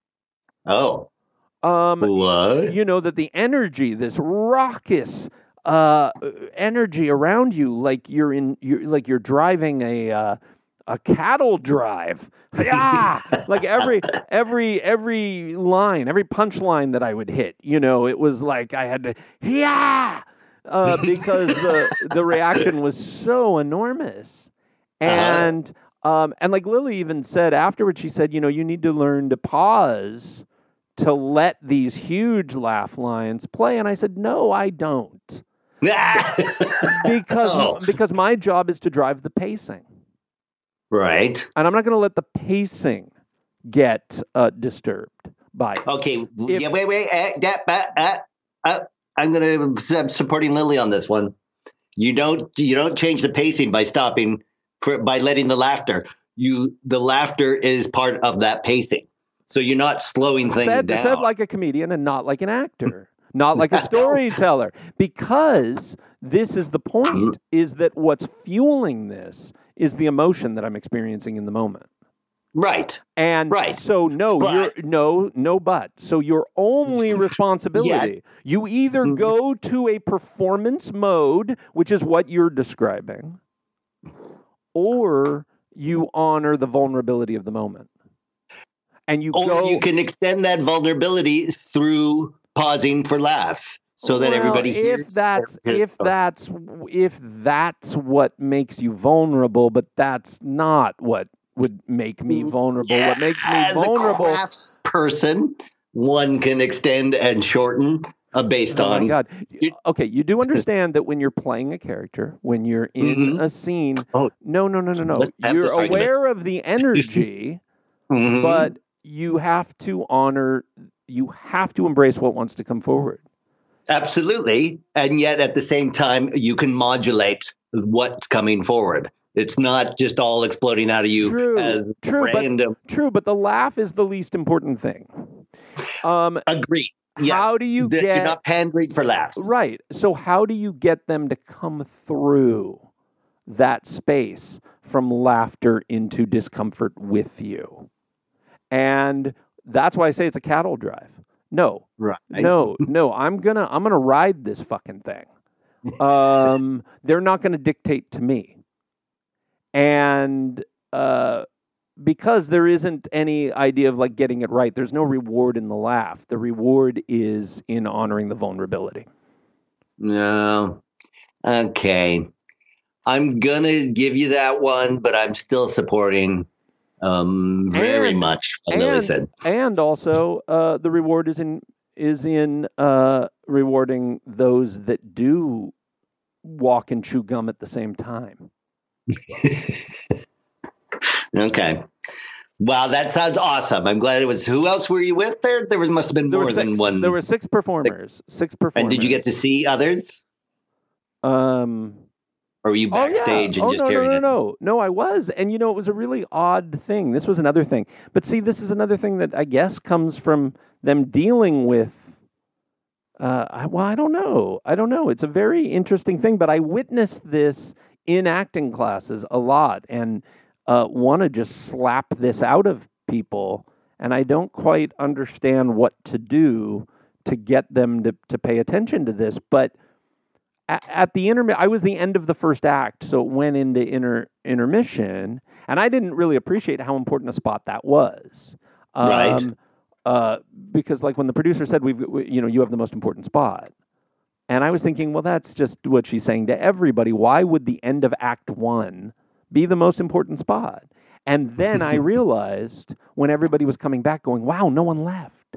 Oh, Um, what? you know, that the energy, this raucous uh, energy around you, like you're in, you're like you're driving a uh, a cattle drive. Yeah, like every every every line, every punchline that I would hit, you know, it was like I had to yeah, uh, because the the reaction was so enormous, and um, and like Lily even said afterwards, she said, you know, you need to learn to pause to let these huge laugh lines play, and I said, no, I don't. Because Oh. because my job is to drive the pacing, Right. and I'm not going to let the pacing get uh, disturbed by it. Okay. If- yeah. Wait. Wait. Uh, that, uh, uh, uh, I'm gonna. I'm supporting Lily on this one. You don't. You don't change the pacing by stopping for by letting the laughter. You. The laughter is part of that pacing. So you're not slowing things said, down. said like a comedian and not like an actor, not like a storyteller, because this is the point: is that what's fueling this is the emotion that I'm experiencing in the moment. right. And Right. so no, Right. you're no, no, but so your only responsibility, Yes. you either Mhm. go to a performance mode, which is what you're describing, or you honor the vulnerability of the moment. And you Or go you can extend that vulnerability through pausing for laughs so that Well, everybody if hears. that's hears- if that's if that's what makes you vulnerable, but that's not what would make me vulnerable. Yeah, What makes me as vulnerable? a crafts person, one can extend and shorten uh, based Oh on. my God. You- Okay, you do understand that when you're playing a character, when you're in Mhm. a scene, Oh. no, no, no, no, no. Let's have You're this argument. aware of the energy, Mhm. but you have to honor, you have to embrace what wants to come forward. Absolutely. And yet at the same time, you can modulate what's coming forward. It's not just all exploding out of you True, as true, but- random. True, but the laugh is the least important thing. Um, Agree. Yes. How do you That get- You're not pandering for laughs. Right. So how do you get them to come through that space from laughter into discomfort with you? And that's why I say it's a cattle drive. No, Right. no, no. I'm gonna I'm gonna ride this fucking thing. Um, they're not gonna dictate to me, and uh, because there isn't any idea of like getting it right. There's no reward in the laugh. The reward is in honoring the vulnerability. No. Okay. I'm going to give you that one, but I'm still supporting um, very And- much what Lily and, said. and also, uh, the reward is in is in uh, rewarding those that do walk and chew gum at the same time. Okay. Wow, that sounds awesome. I'm glad it was. Who else were you with there? There was, must have been There more were than six, one. There were six performers. Six, performers. And did you get to see others? Um. Or were you backstage oh, yeah. and oh, just no, hearing no, no, it? no, no. I was, and you know, it was a really odd thing. This was another thing, but see, this is another thing that I guess comes from them dealing with. Uh, I, well, I don't know. I don't know. It's a very interesting thing, but I witnessed this in acting classes a lot, and uh, want to just slap this out of people, and I don't quite understand what to do to get them to to pay attention to this, but. At the intermi- I was the end of the first act, so it went into inter- intermission, and I didn't really appreciate how important a spot that was. Um, Right. Uh, because, like, when the producer said, "We've, we, you know, you have the most important spot," and I was thinking, well, that's just what she's saying to everybody. Why would the end of Act One be the most important spot? And then I realized when everybody was coming back, going, "Wow, no one left."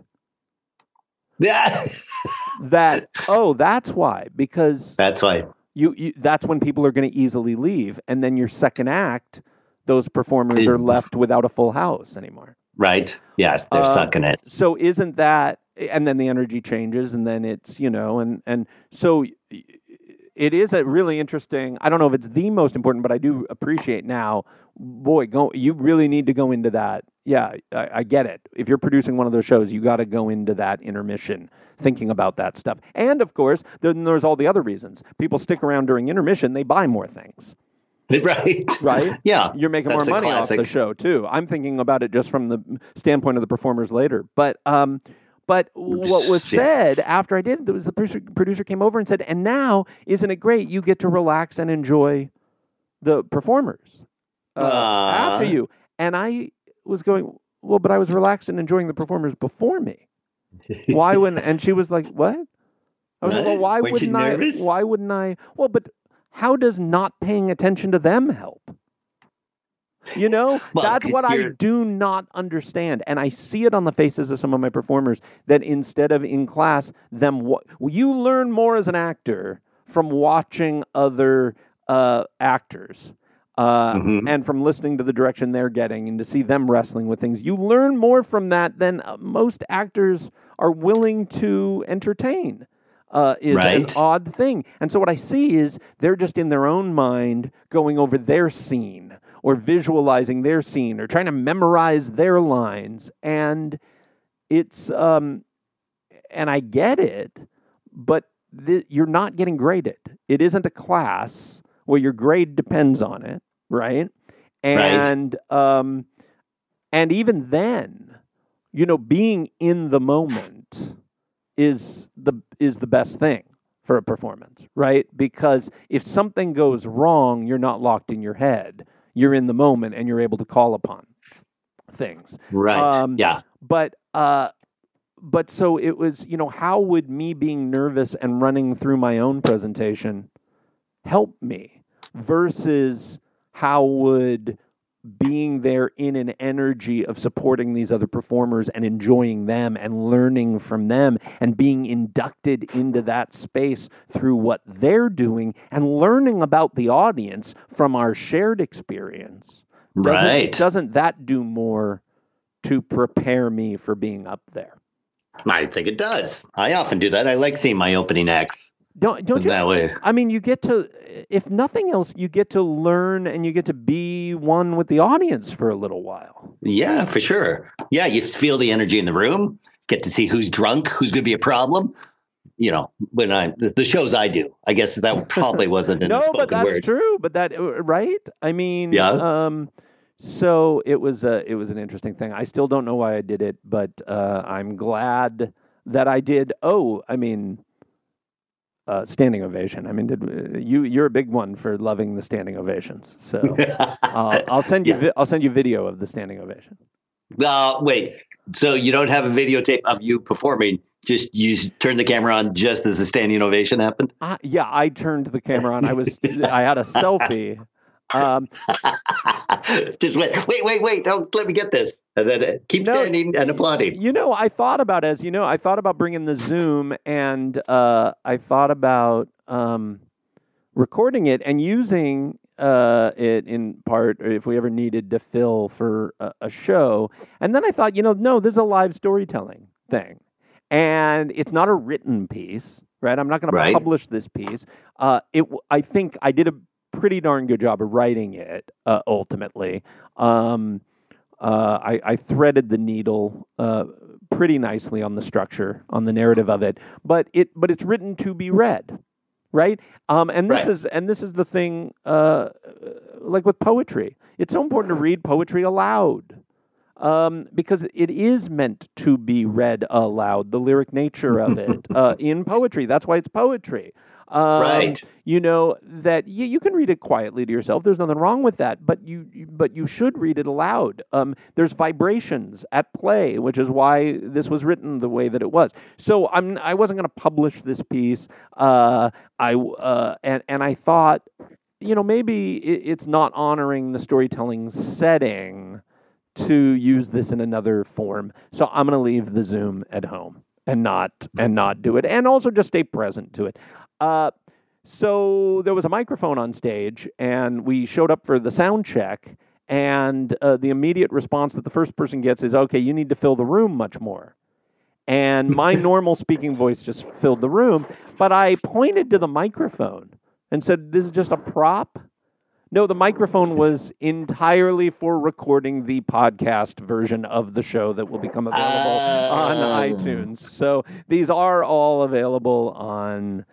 Yeah. That oh, that's why because. That's why. You, you that's when people are going to easily leave, and then your second act, those performers are left without a full house anymore. Right. Yes, they're Uh, sucking it. So isn't that? And then the energy changes, and then it's you know, and and so it is a really interesting. I don't know if it's the most important, but I do appreciate now. Boy, go you really need to go into that. Yeah, I, I get it. If you're producing one of those shows, you got to go into that intermission thinking about that stuff. And of course, then there's all the other reasons. People stick around during intermission; they buy more things. Right. Right? Yeah. You're making that's more a money off the classic. show too. I'm thinking about it just from the standpoint of the performers later. But um, but what was Yeah. said after I did it, there was the producer, producer came over and said, "And now, isn't it great? You get to relax and enjoy the performers uh, Aw. after you." And I was going, "Well, but I was relaxed and enjoying the performers before me. Why wouldn't?" And she was like, "What?" I was like, "Well, why Weren't you wouldn't I? nervous? Why wouldn't I? Well, but how does not paying attention to them help?" You know, Well, that's what I you're- do not understand. And I see it on the faces of some of my performers that instead of in class, them wa- you learn more as an actor from watching other uh, actors uh, Mhm. and from listening to the direction they're getting and to see them wrestling with things. You learn more from that than uh, most actors are willing to entertain. Uh, is an Right. odd thing. And so what I see is they're just in their own mind going over their scene or visualizing their scene or trying to memorize their lines. And it's, um, and I get it, but th- you're not getting graded. It isn't a class where your grade depends on it, right? And, um, and even then, you know, being in the moment is the is the best thing for a performance, right? Because if something goes wrong, you're not locked in your head. You're in the moment and you're able to call upon things. Right. Um, yeah. But uh, but so it was, you know, how would me being nervous and running through my own presentation help me versus how would being there in an energy of supporting these other performers and enjoying them and learning from them and being inducted into that space through what they're doing and learning about the audience from our shared experience. Doesn't, Right. Doesn't that do more to prepare me for being up there? I think it does. I often do that. I like seeing my opening acts Don't don't you? that way. I mean, you get to, if nothing else, you get to learn and you get to be one with the audience for a little while. Yeah, for sure. Yeah, you feel the energy in the room, get to see who's drunk, who's going to be a problem. You know, when I, the, the shows I do, I guess that probably wasn't in No, the spoken but that's word. true. But that uh, right? I mean, Yeah. Um, so it was a it was an interesting thing. I still don't know why I did it, but uh, I'm glad that I did. Oh, I mean, uh, standing ovation. I mean, did uh, you you're a big one for loving the standing ovations. So uh, I'll send you Yeah. vi- I'll send you video of the standing ovation. Uh, wait, so you don't have a videotape of you performing? Just you s- turn the camera on just as the standing ovation happened? Uh, yeah, I turned the camera on. I was I had a selfie. Um, Just wait, wait, wait, wait! Don't let me get this. And then uh, keep No, standing and applauding. You know, I thought about as you know, I thought about bringing the Zoom, and uh, I thought about um, recording it and using uh, it in part if we ever needed to fill for a, a show. And then I thought, you know, no, this is a live storytelling thing, and it's not a written piece, right? I'm not going Right. to publish this piece. Uh, it, w- I think I did a pretty darn good job of writing it. Uh, ultimately. Um, Uh, I, I threaded the needle uh, pretty nicely on the structure, on the narrative of it, but it but it's written to be read, right? Um, and this Right. is and this is the thing, uh, like with poetry, it's so important to read poetry aloud um, because it is meant to be read aloud. The lyric nature of it uh, in poetry, that's why it's poetry. Um, Right. You know that you, you can read it quietly to yourself. There's nothing wrong with that, but you you- but you should read it aloud. Um, there's vibrations at play, which is why this was written the way that it was. So I'm I wasn't going to publish this piece. Uh, I uh, and and I thought, you know, maybe it, it's not honoring the storytelling setting to use this in another form. So I'm going to leave the Zoom at home and not and not do it, and also just stay present to it. Uh, so there was a microphone on stage, and we showed up for the sound check, and uh, the immediate response that the first person gets is, okay, you need to fill the room much more. And my normal speaking voice just filled the room, but I pointed to the microphone and said, this is just a prop. No, the microphone was entirely for recording the podcast version of the show that will become available on Oh. iTunes. So these are all available on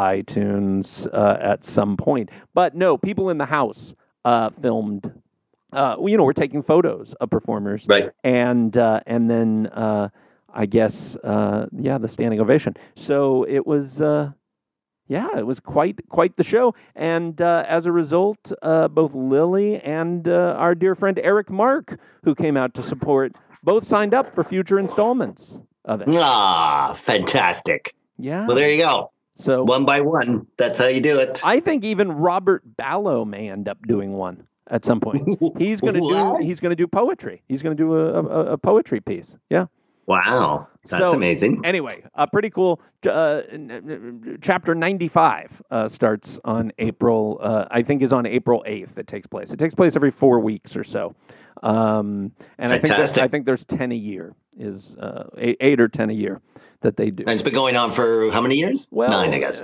iTunes uh, at some point. But no, people in the house uh, filmed. Uh, you know, we're taking photos of performers, Right. and uh, and then uh, I guess uh, yeah, the standing ovation. So it was. Uh, Yeah, it was quite quite the show, and uh, as a result, uh, both Lily and uh, our dear friend Eric Mark, who came out to support, both signed up for future installments of it. Ah, fantastic. Yeah. Well, there you go. So One by one. That's how you do it. I think even Robert Ballo may end up doing one at some point. He's going to What? do he's going to do poetry. He's going to do a, a, a poetry piece. Yeah. Wow. That's So, amazing. Anyway, uh, pretty cool. Uh, n- n- chapter ninety-five uh, starts on April, uh, I think is on April eighth it takes place. It takes place every four weeks or so. Um, and I think, that, Fantastic. I think there's ten a year, is uh, eight, eight or ten a year that they do. And it's been going on for how many years? Well, Nine, I guess. uh,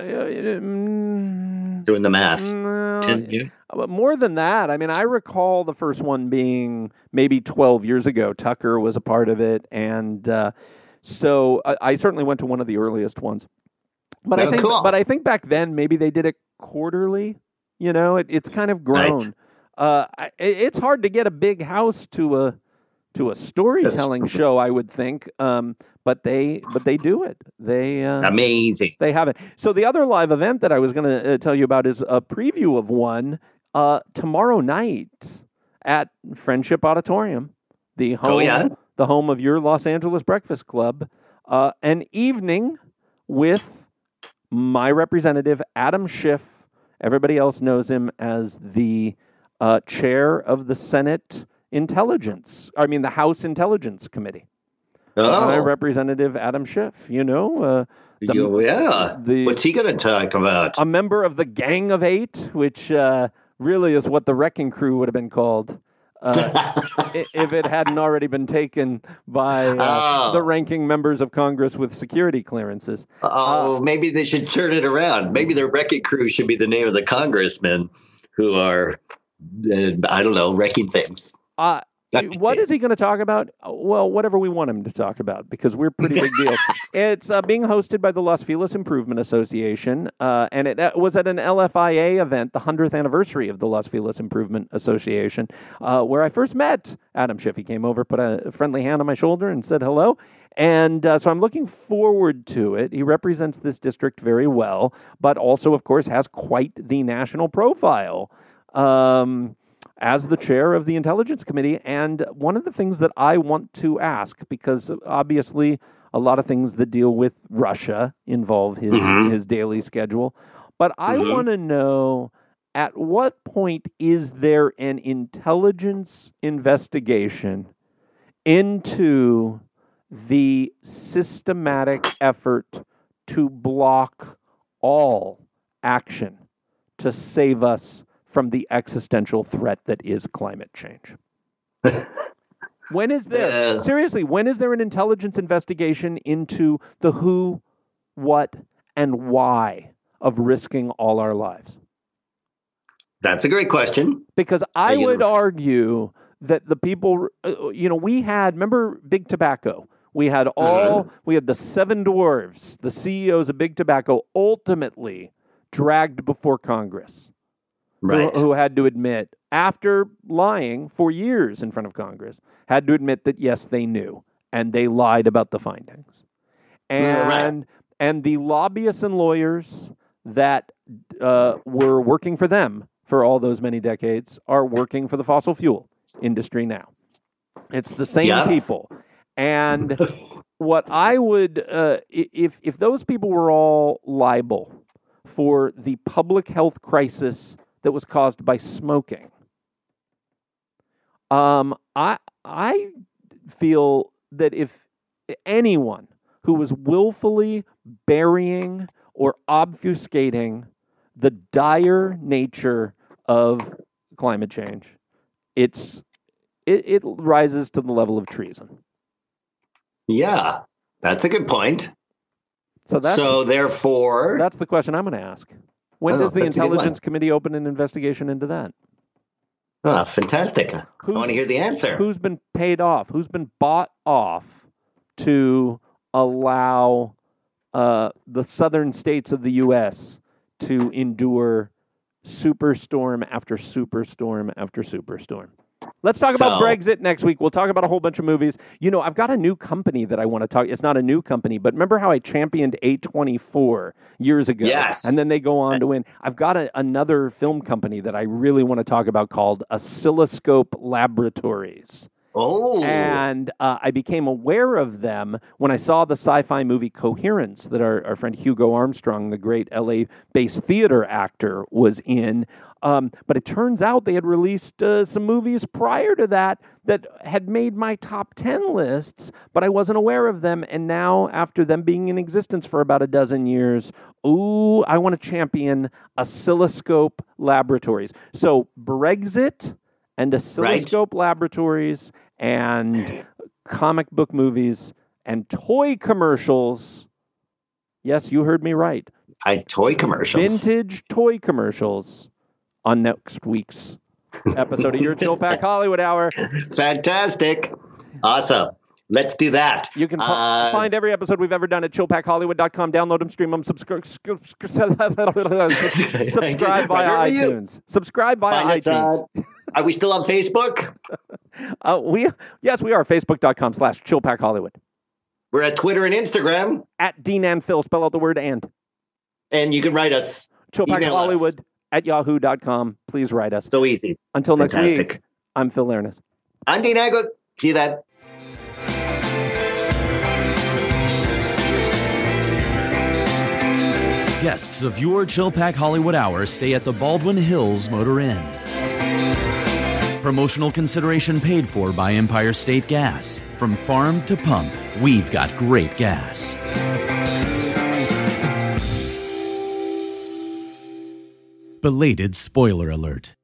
mm, Doing the math. no, Ten years. But more than that, I mean, I recall the first one being maybe twelve years ago. Tucker was a part of it, and uh, so I, I certainly went to one of the earliest ones. But I Oh, think, cool. but I think back then maybe they did it quarterly. You know, it, it's kind of grown. Uh, I, it- it's hard to get a big house to a to a storytelling show, I would think. Um, but they but they do it. They uh, Amazing. they have it. So the other live event that I was going to uh, tell you about is a preview of one uh, tomorrow night at Friendship Auditorium, the home, Oh, yeah? the home of your Los Angeles Breakfast Club. uh, an evening with my representative, Adam Schiff. Everybody else knows him as the uh, chair of the Senate Intelligence, I mean, the House Intelligence Committee. Oh. My representative, Adam Schiff, you know. Uh, the, Yo, yeah. the- What's he going to talk about? a member of the Gang of Eight, which uh, really is what the Wrecking Crew would have been called uh, i- if it hadn't already been taken by uh, Oh. the ranking members of Congress with security clearances. Oh, maybe they should turn it around. Maybe the Wrecking Crew should be the name of the congressmen who are, uh, I don't know, wrecking things. Uh, That'd be what safe. is he going to talk about? Well, whatever we want him to talk about, because we're pretty big deal. It's uh, being hosted by the Los Feliz Improvement Association, uh, and it uh, was at an L F I A event, the hundredth anniversary of the Los Feliz Improvement Association, uh, where I first met Adam Schiff. He came over, put a friendly hand on my shoulder, and said hello. And uh, so I'm looking forward to it. He represents this district very well, but also, of course, has quite the national profile. Um... as the chair of the Intelligence Committee. And one of the things that I want to ask, because obviously a lot of things that deal with Russia involve his, Mhm. his daily schedule, but I Mhm. want to know, at what point is there an intelligence investigation into the systematic effort to block all action to save us from the existential threat that is climate change? When is there, Uh. seriously, when is there an intelligence investigation into the who, what, and why of risking all our lives? That's a great question. Because I you would gonna- argue that the people, uh, you know, we had, remember Big Tobacco? We had all, Mhm. we had the seven dwarves, the C E Os of Big Tobacco, ultimately dragged before Congress. Right. Who, who had to admit, after lying for years in front of Congress, had to admit that, yes, they knew, and they lied about the findings. And Yeah, right. and the lobbyists and lawyers that uh, were working for them for all those many decades are working for the fossil fuel industry now. It's the same Yeah. people. And what I would, uh, i- if if those people were all liable for the public health crisis that was caused by smoking, um, I I feel that if anyone who was willfully burying or obfuscating the dire nature of climate change, it's it, it rises to the level of treason. Yeah, that's a good point. So that's so therefore, that's the question I'm going to ask. When Oh, does the that's a good one. Intelligence Committee open an investigation into that? ah, fantastic. I Who's- want to hear the answer. Who's been paid off? Who's been bought off to allow uh, the southern states of the U S to endure superstorm after superstorm after superstorm? Let's talk about So- Brexit next week. We'll talk about a whole bunch of movies. You know, I've got a new company that I want to talk. It's not a new company, but remember how I championed A twenty-four years ago? Yes. And then they go on to win. I've got a, another film company that I really want to talk about called Oscilloscope Laboratories. Oh, And uh, I became aware of them when I saw the sci-fi movie Coherence that our, our friend Hugo Armstrong, the great L A-based theater actor, was in. Um, but it turns out they had released uh, some movies prior to that that had made my top ten lists, but I wasn't aware of them. And now, after them being in existence for about a dozen years, ooh, I want to champion Oscilloscope Laboratories. So Brexit and Oscilloscope Laboratories and comic book movies and toy commercials. Yes, you heard me right. I toy commercials. Vintage toy commercials on next week's episode of your Chill Pack Hollywood Hour. Fantastic. Awesome. Let's do that. You can Uh, find every episode we've ever done at chill pack hollywood dot com. Download them, stream them, subscribe, subscribe via Right over you. iTunes. Subscribe via Find us, iTunes. uh, are we still on Facebook? Uh, we yes, we are facebook dot com slash chill pack hollywood. We're at Twitter and Instagram. At Dean and Phil, spell out the word and. And you can write us. chill pack Email us. hollywood at yahoo dot com. Please write us. So easy. Until next Fantastic. week, I'm Phil Lernis. I'm Dean Haglund. See you then. Guests of your Chill Pack Hollywood Hour stay at the Baldwin Hills Motor Inn. Promotional consideration paid for by Empire State Gas. From farm to pump, we've got great gas. Belated spoiler alert.